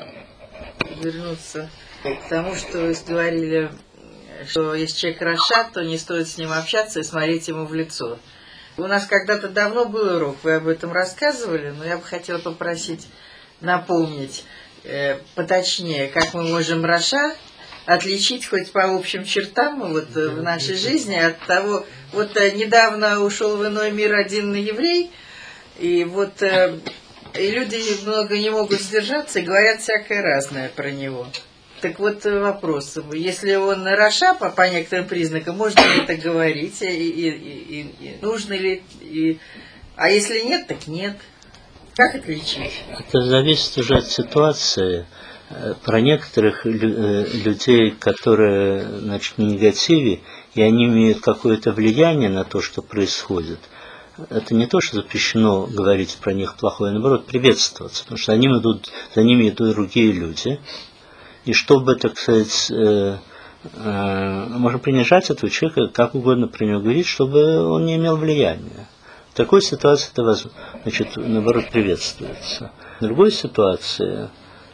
Вернуться к тому, что вы говорили, что если человек раша, то не стоит с ним общаться и смотреть ему в лицо. У нас когда-то давно был урок, вы об этом рассказывали, но я бы хотела попросить напомнить э, поточнее, как мы можем раша отличить хоть по общим чертам вот, в нашей жизни от того. Вот э, недавно ушел в иной мир один еврей, и вот э, и люди много не могут сдержаться и говорят всякое разное про него. Так вот вопрос, если он раша по, по некоторым признакам, можно ли это говорить, и, и, и, и нужно ли, и, а если нет, так нет. Как отличить? Это зависит уже от ситуации. Про некоторых людей, которые, значит, в негативе, и они имеют какое-то влияние на то, что происходит, это не то, что запрещено говорить про них плохое, а наоборот, приветствоваться, потому что за ними идут, за ними идут другие люди. И чтобы, так сказать, э, э, можно принижать этого человека, как угодно про него говорить, чтобы он не имел влияния. В такой ситуации это, значит, наоборот, приветствуется. В другой ситуации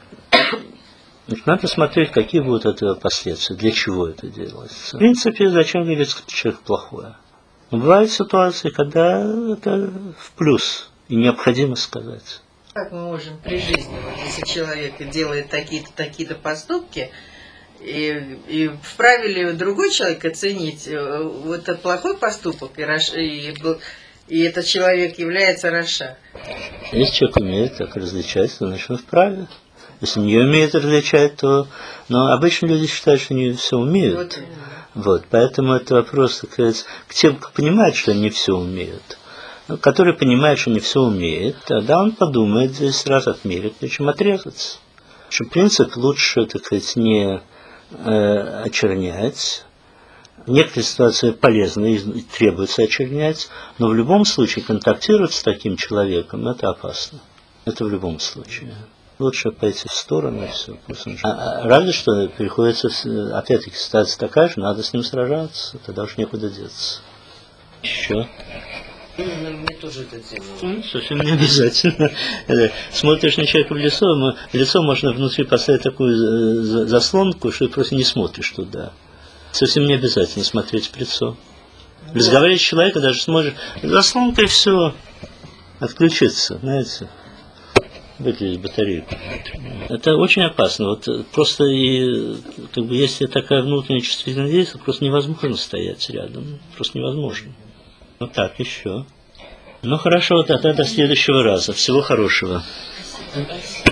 значит, надо смотреть, какие будут от этого последствия, для чего это делается. В принципе, зачем говорить, что человек плохое? Но бывают ситуации, когда это в плюс, и необходимо сказать. Как мы можем при жизни, вот, если человек делает такие-то такие-то поступки, и, и вправе ли другой человек оценить вот этот плохой поступок, и, и, и этот человек является раша? Если человек умеет так различать, то значит он вправе. Если не умеет различать, то... Но обычно люди считают, что они все умеют. Вот, вот, поэтому это вопрос, так сказать, к тем, кто понимает, что они все умеют. Который понимает, что не все умеет, тогда он подумает десять раз отмерит, причем отрезаться. Что принцип лучше, так сказать, не э, очернять. В некоторых ситуациях полезно и требуется очернять, но в любом случае контактировать с таким человеком это опасно. Это в любом случае. Лучше пойти в сторону и все. А, разве что приходится, опять-таки, ситуация такая же, надо с ним сражаться, тогда уж некуда деться. Еще. Мне тоже это делают. Ну, совсем не обязательно. Смотришь на человека в лицо, в лицо можно внутри поставить такую заслонку, что ты просто не смотришь туда. Совсем не обязательно смотреть в лицо. Разговаривать с человеком даже сможешь заслонкой все отключиться, знаете, выключить батарейку. Это очень опасно. Вот просто и как бы если такая внутренняя чувствительность есть, то просто невозможно стоять рядом. Просто невозможно. Вот так, еще. Ну хорошо, тогда до следующего раза. Всего хорошего.